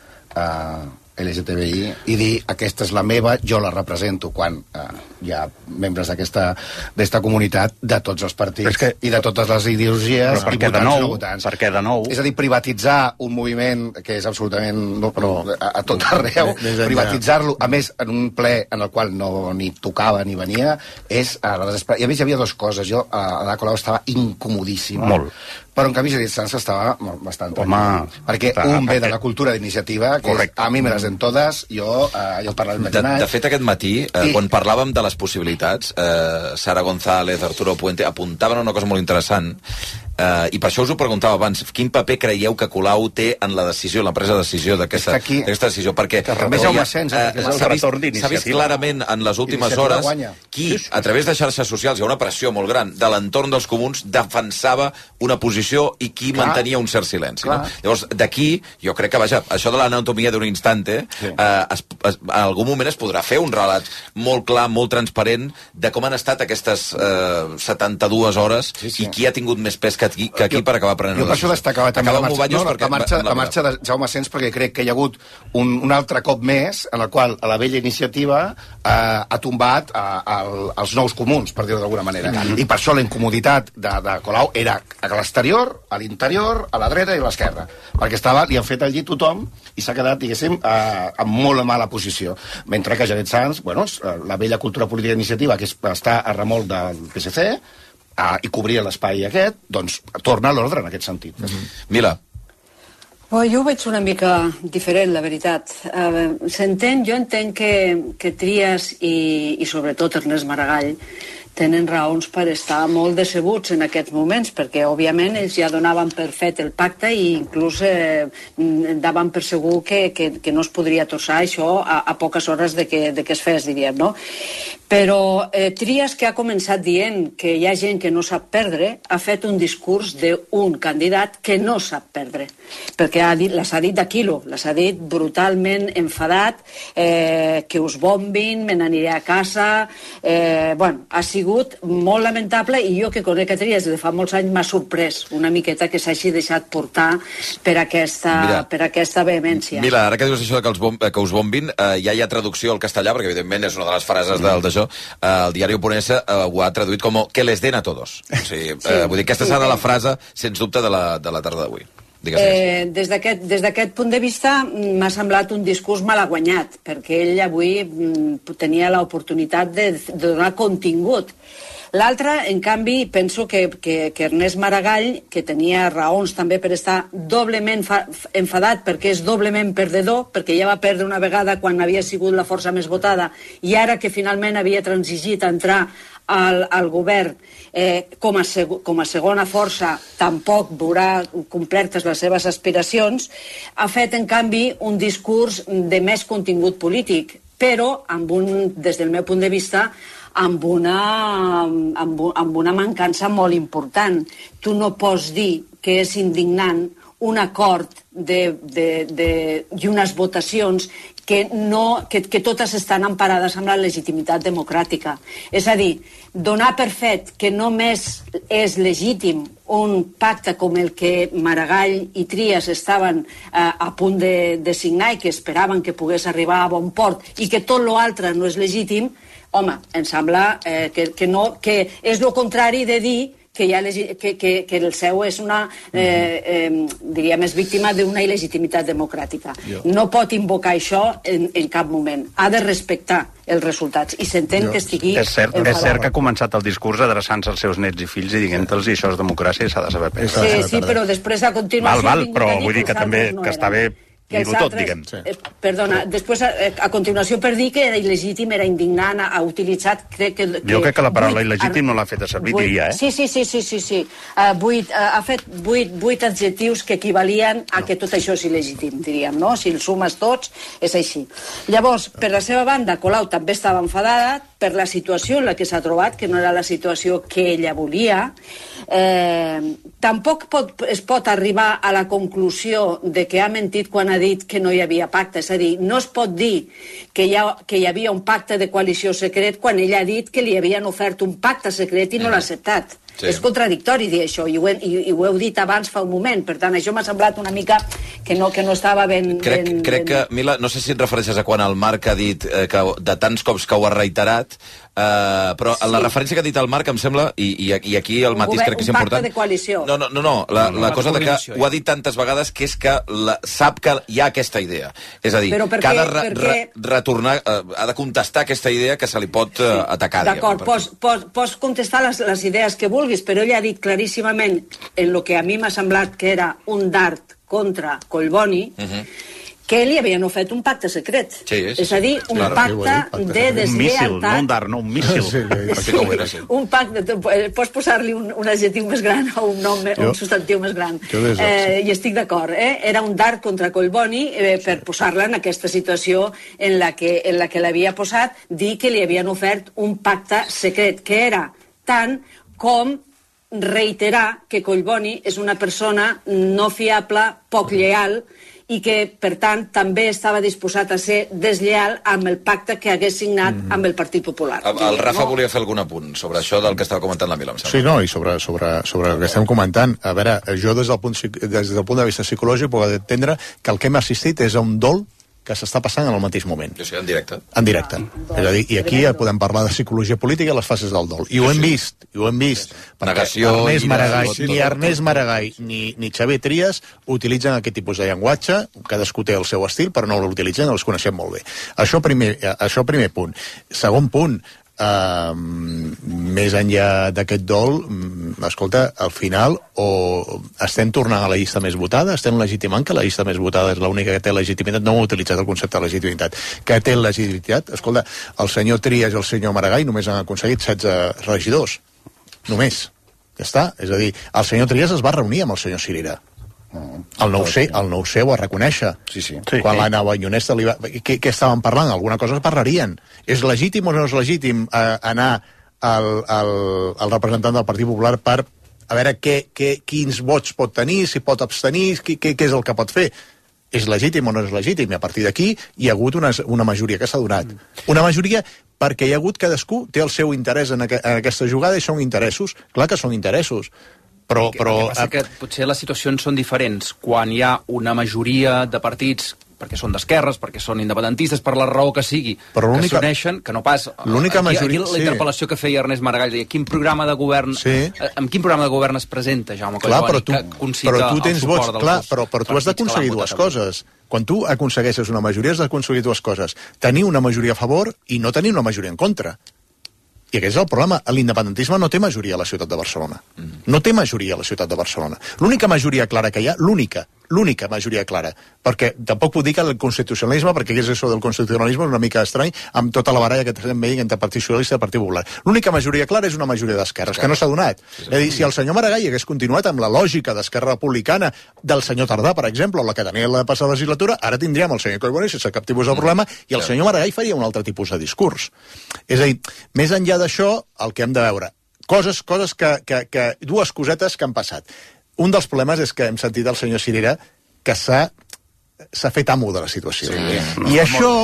LGTBI i dir aquesta és la meva, jo la represento, quan hi ha membres d'aquesta comunitat de tots els partits i de totes les ideologies i votants i no votants. Perquè de nou... És a dir, privatitzar un moviment que és absolutament a tot arreu, privatitzar-lo, a més, en un ple en el qual no ni tocava ni venia, és a la desesperada. I a més hi havia dues coses. Jo, a la Colau, estava incomodíssima. Molt. Però en canvi Judit Sanz estava bastant tranquil. Perquè un ve de la cultura d'iniciativa, que és a mi me les den totes, jo parlo el matí. De fet, aquest matí, quan parlàvem de les possibilitats, Sara González, Arturo Puente, apuntaven una cosa molt interessant, i per això us ho preguntava abans, quin paper creieu que Colau té en la decisió, en la presa de decisió d'aquesta decisió? Perquè s'ha vist clarament en les últimes hores qui, a través de xarxes socials, hi ha una pressió molt gran de l'entorn dels comuns, defensava una posició i qui mantenia un cert silenci. Llavors, d'aquí, jo crec que, vaja, això de l'anatomia d'un instante, en algun moment es podrà fer un relat molt clar, molt transparent, de com han estat aquestes 72 hores i qui ha tingut més pes que aquí per acabar prenent jo per això destacava també la marxa de Jaume Sens, perquè crec que hi ha hagut un altre cop més en el qual la vella iniciativa ha tombat els nous comuns, per dir-ho d'alguna manera, i per això la incomoditat de Colau era a l'exterior, a l'interior, a la dreta i a l'esquerra, perquè li han fet el llit tothom i s'ha quedat, diguéssim, en molt mala posició, mentre que Judit Sanz, la vella cultura política d'iniciativa, que està a remolc del PSC, i cobria l'espai aquest, doncs torna a l'ordre en aquest sentit. Mila. Jo ho veig una mica diferent, la veritat. Jo entenc que Trias i sobretot Ernest Maragall tenen raons per estar molt decebuts en aquests moments, perquè òbviament ells ja donaven per fet el pacte i inclús daven per segur que no es podria torçar això a poques hores de que es fes, diríem, no? Però Trias, que ha començat dient que hi ha gent que no sap perdre, ha fet un discurs d'un candidat que no sap perdre, perquè les ha dit de quilo, les ha dit brutalment enfadat, que us bombin, me n'aniré a casa, ha sigut molt lamentable, i jo que conec a Trias de fa molts anys m'ha sorprès una miqueta que s'hagi deixat portar per aquesta vehemència. Mira, ara que dius això que us bombin, ja hi ha traducció al castellà, perquè evidentment és una de les frases d'això. El diari Oponense ho ha traduït com que les den a todos. O sigui, vull dir, aquesta serà la frase, sens dubte, de la tarda d'avui. Des d'aquest punt de vista m'ha semblat un discurs malaguanyat, perquè ell avui tenia l'oportunitat de donar contingut. L'altre, en canvi, penso que Ernest Maragall, que tenia raons també per estar doblement enfadat, perquè és doblement perdedor, perquè ja va perdre una vegada quan havia sigut la força més votada, i ara que finalment havia transigit a entrar al govern com a segona força, tampoc veurà complertes les seves aspiracions, ha fet, en canvi, un discurs de més contingut polític, però, des del meu punt de vista, amb una mancança molt important. Tu no pots dir que és indignant un acord i unes votacions que totes estan emparades amb la legitimitat democràtica. És a dir, donar per fet que només és legítim un pacte com el que Maragall i Trias estaven a punt de signar i que esperaven que pogués arribar a bon port, i que tot l'altre no és legítim, home, em sembla que és el contrari de dir que el seu és una, diríem, és víctima d'una il·legitimitat democràtica. No pot invocar això en cap moment. Ha de respectar els resultats i s'entén que estigui enfadat. És cert que ha començat el discurs adreçant-se als seus nets i fills i dient-los i això és democràcia i s'ha de saber prendre. Sí, però després a continuació... Val, però vull dir que també està bé dir-ho tot, diguem. Perdona, després a continuació per dir que era il·legítim, era indignant, ha utilitzat... Jo crec que la paraula il·legítim no l'ha fet a servir, diria, Sí. Ha fet 8 adjectius que equivalien a que tot això és il·legítim, diríem, no? Si els sumes tots, és així. Llavors, per la seva banda, Colau també estava enfadada per la situació en la que s'ha trobat, que no era la situació que ella volia. Tampoc es pot arribar a la conclusió de que ha mentit quan ha dit que no hi havia pacte. És a dir, no es pot dir que hi havia un pacte de coalició secret quan ella ha dit que li havien ofert un pacte secret i no l'ha acceptat. Sí. És contradictori dir això, i ho heu dit abans fa un moment. Per tant, això m'ha semblat una mica que no estava ben... Crec que, Mila, no sé si et refereixes a quan el Marc ha dit de tants cops que ho ha reiterat, però la referència que ha dit el Marc em sembla, i aquí el matís crec que és important... Un pacte de coalició. No, la cosa de que ho ha dit tantes vegades que és que sap que hi ha aquesta idea. És a dir, que ha de retornar, ha de contestar aquesta idea que se li pot atacar. D'acord, pots contestar les idees que vulguis, però ell ha dit claríssimament en el que a mi m'ha semblat que era un dart contra Collboni, que li havien ofert un pacte secret. És a dir, un pacte de deslleialtat. Un míssil, no un dart, no, un míssil. Un pacte, pots posar-li un adjectiu més gran o un substantiu més gran. I estic d'acord, era un dart contra Collboni per posar-la en aquesta situació en la que l'havia posat, dir que li havien ofert un pacte secret, que era tant com reiterar que Collboni és una persona no fiable, poc lleal, i que, per tant, també estava disposat a ser deslleal amb el pacte que hagués signat amb el Partit Popular. El Rafa volia fer algun apunt sobre això del que estava comentant la Mila, em sembla. Sí, no, i sobre el que estem comentant. A veure, jo des del punt de vista psicològic puc entendre que el que hem assistit és a un dol que s'està passant en el mateix moment. O sigui, en directe. En directe. És a dir, i aquí podem parlar de psicologia política a les fases del dol. I ho hem vist. Negació, ni Ernest Maragall ni Xavier Trias utilitzen aquest tipus de llenguatge, cadascú té el seu estil, però no l'utilitzen, els coneixem molt bé. Això primer punt. Segon punt, més enllà d'aquest dol, escolta, al final o estem tornant a la llista més votada, estem legitimant que la llista més votada és l'única que té legitimitat, no hem utilitzat el concepte de legitimitat, que té legitimitat. Escolta, el senyor Trias i el senyor Maragall només han aconseguit 16 regidors, només, ja està. És a dir, el senyor Trias es va reunir amb el senyor Cirera. El nou C ho va reconèixer. Quan l'Anna Banyonesta li va... Què estaven parlant? Alguna cosa parlarien. És legítim o no és legítim anar al representant del Partit Popular per a veure quins vots pot tenir, si pot abstenir, què és el que pot fer? És legítim o no és legítim? I a partir d'aquí hi ha hagut una majoria que s'ha donat. Una majoria perquè hi ha hagut cadascú, té el seu interès en aquesta jugada i són interessos. Clar que són interessos. Però el que passa que potser les situacions són diferents quan hi ha una majoria de partits perquè són d'esquerres, perquè són independentistes, per la raó que sigui, que s'uneixen, que no pas... Aquí la interpel·lació que feia Ernest Maragall deia, amb quin programa de govern es presenta Jaume Collboni, que concita el suport dels dos partits. Però tu has d'aconseguir dues coses. Quan tu aconsegueixes una majoria has d'aconseguir dues coses. Tenir una majoria a favor i no tenir una majoria en contra. I aquest és el problema. L'independentisme no té majoria a la ciutat de Barcelona. No té majoria a la ciutat de Barcelona. L'única majoria clara que hi ha, l'única majoria clara, perquè tampoc puc dir que el constitucionalisme, perquè és això del constitucionalisme, és una mica estrany, amb tota la baralla que estem veient entre Partit Socialista i Partit Popular. L'única majoria clara és una majoria d'esquerres, que no s'ha donat. És a dir, si el senyor Maragall hagués continuat amb la lògica d'Esquerra Republicana del senyor Tardà, per exemple, o la que tenia la passada legislatura, ara tindríem el senyor Collboni sense cap tipus de problema i el senyor Maragall faria un altre tipus de discurs. És a dir, més enllà d'això, el que hem de veure, dues cosetes que han passat. Un dels problemes és que hem sentit el senyor Cirera que s'ha fet amo de la situació. I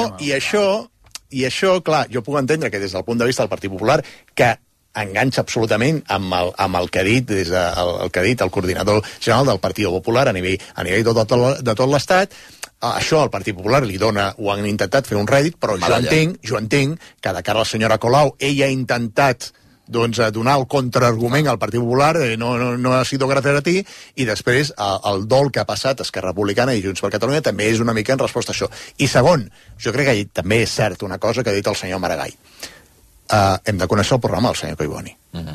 això, clar, jo puc entendre que des del punt de vista del Partit Popular, que enganxa absolutament amb el que ha dit el coordinador general del Partit Popular a nivell de tot l'Estat, això al Partit Popular li dona, ho han intentat fer un rèdit, però jo entenc que de cara a la senyora Colau, ella ha intentat donar el contraargument al Partit Popular, no ha sido gràcies a ti, i després el dol que ha passat Esquerra Republicana i Junts per Catalunya també és una mica en resposta a això. I segon, jo crec que també és cert una cosa que ha dit el senyor Maragall. Hem de conèixer el programa del senyor Collboni.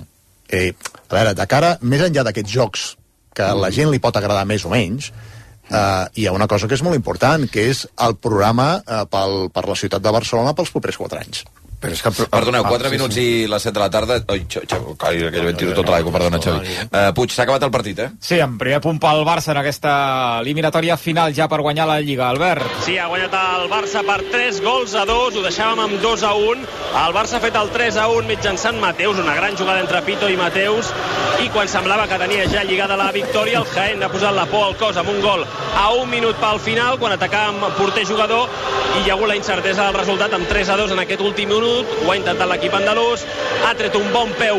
A veure, de cara, més enllà d'aquests jocs que a la gent li pot agradar més o menys, hi ha una cosa que és molt important, que és el programa per la ciutat de Barcelona pels propers 4 anys. Perdoneu, 4 minuts i les 7 de la tarda. Oi, que jo em tiro tota l'aigua, perdona, Xavi. Puig, s'ha acabat el partit, eh? Sí, en primer punt pel Barça en aquesta eliminatòria final ja per guanyar la Lliga, Albert. Sí, ha guanyat el Barça per 3-2, ho deixàvem amb 2-1. El Barça ha fet el 3-1 mitjançant Mateus, una gran jugada entre Pito i Mateus, i quan semblava que tenia ja lligada la victòria, el Jaén ha posat la por al cos amb un gol a 1 minut pel final, quan atacàvem porter jugador, i hi ha hagut la incertesa del resultat amb 3-2 en aquest últim minut. Ho ha intentat l'equip andalús, ha tret un bon peu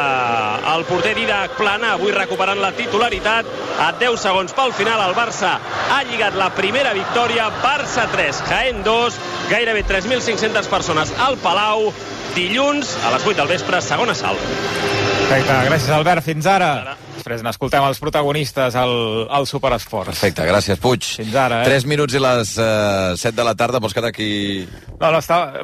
al porter Didac Plana, avui recuperant la titularitat. A 10 segons pel final el Barça ha lligat la primera victòria. Barça 3, Jaén 2, gairebé 3.500 persones al Palau. Dilluns a les 8 del vespre, segon assalt. Perfecte, gràcies Albert, fins ara. Després n'escoltem els protagonistes al Superesport. Perfecte, gràcies Puig. Fins ara, 3 minuts i les 7 de la tarda, vols quedar aquí... No,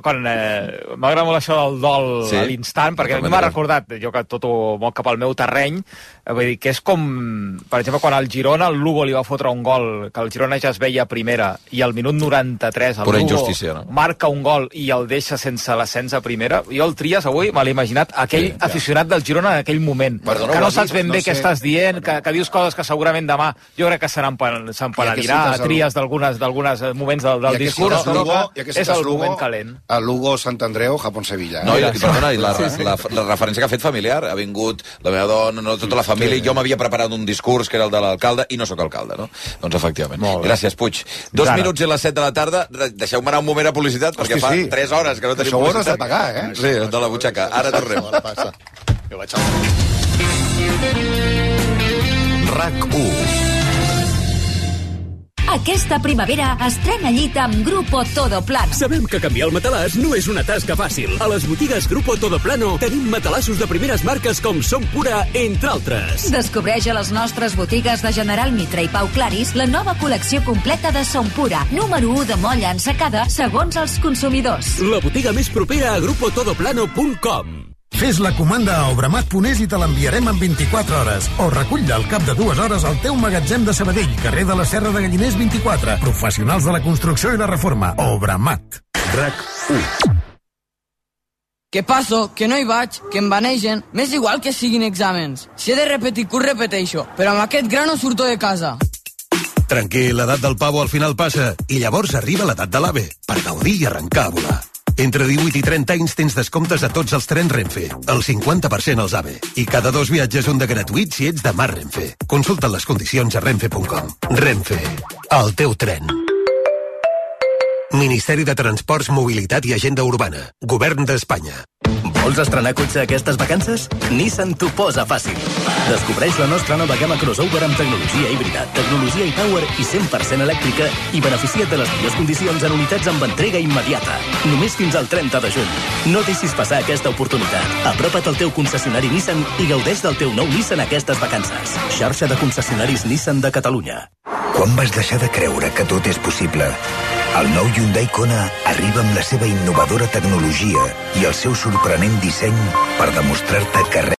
m'agrada molt això del dol a l'instant, perquè a mi m'ha recordat, jo que tot ho molt cap al meu terreny, vull dir que és com, per exemple, quan al Girona el Lugo li va fotre un gol, que el Girona ja es veia a primera, i al minut 93 el Lugo marca un gol i el deixa sense l'ascens a primera. Jo el Trias avui me l'he imaginat, aquell aficionat del Girona en aquell moment, que no saps ben bé què estàs dient, que dius coses que segurament demà jo crec que s'empenedirà a Trias d'alguns moments del discurs. És el moment calent. A Lugo, Sant Andreu, Japón-Sevilla. No, i perdona, la referència que ha fet familiar, ha vingut la meva dona, tota la família, i jo m'havia preparat un discurs que era el de l'alcalde, i no sóc alcalde, no? Doncs efectivament. Gràcies, Puig. 2 minuts i les 7 de la tarda, deixeu-me anar un moment a publicitat, perquè fa 3 hores que no tenim publicitat. Això ho has de pagar, eh? Sí, de la butxaca. Ara tornem. Jo vaig al... RAC1 Aquesta primavera estrena llit amb Grupo Todo Plano. Sabem que canviar el matalàs no és una tasca fàcil. A les botigues Grupo Todo Plano tenim matalassos de primeres marques com Som Pura, entre altres. Descobreix a les nostres botigues de General Mitra i Pau Claris la nova col·lecció completa de Som Pura, número 1 de molla ensacada, segons els consumidors. La botiga més propera a grupotodoplano.com. Fes la comanda a Obramat.es i te l'enviarem en 24 hores. O recull-la al cap de 2 hores al teu magatzem de Sabadell, carrer de la Serra de Galliners 24. Professionals de la construcció i la reforma. Obramat. RAC 1. Que passo, que no hi vaig, que em banegen, m'és igual que siguin exàmens. Si he de repetir curs, repeteixo, però amb aquest gra no surto de casa. Tranquil, l'edat del pavo al final passa, i llavors arriba l'edat de l'AVE, per gaudir i arrencar a volar. Entre 18 i 30 anys tens descomptes a tots els trens Renfe, el 50% als AVE, i cada 2 viatges un de gratuït si ets de Mar Renfe. Consulta les condicions a renfe.com. Renfe, el teu tren. Ministeri de Transports, Mobilitat i Agenda Urbana. Govern d'Espanya. Vols estrenar cotxe aquestes vacances? Nissan t'ho posa fàcil. Descobreix la nostra nova gamma crossover amb tecnologia híbrida, tecnologia e-power i 100% elèctrica i beneficia't de les millors condicions en unitats amb entrega immediata. Només fins al 30 de juny. No deixis passar aquesta oportunitat. Apropa't al teu concessionari Nissan i gaudeix del teu nou Nissan aquestes vacances. Xarxa de concessionaris Nissan de Catalunya. Quan vas deixar de creure que tot és possible? El nou Hyundai Kona arriba amb la seva innovadora tecnologia i el seu sorprenent disseny per demostrar-te que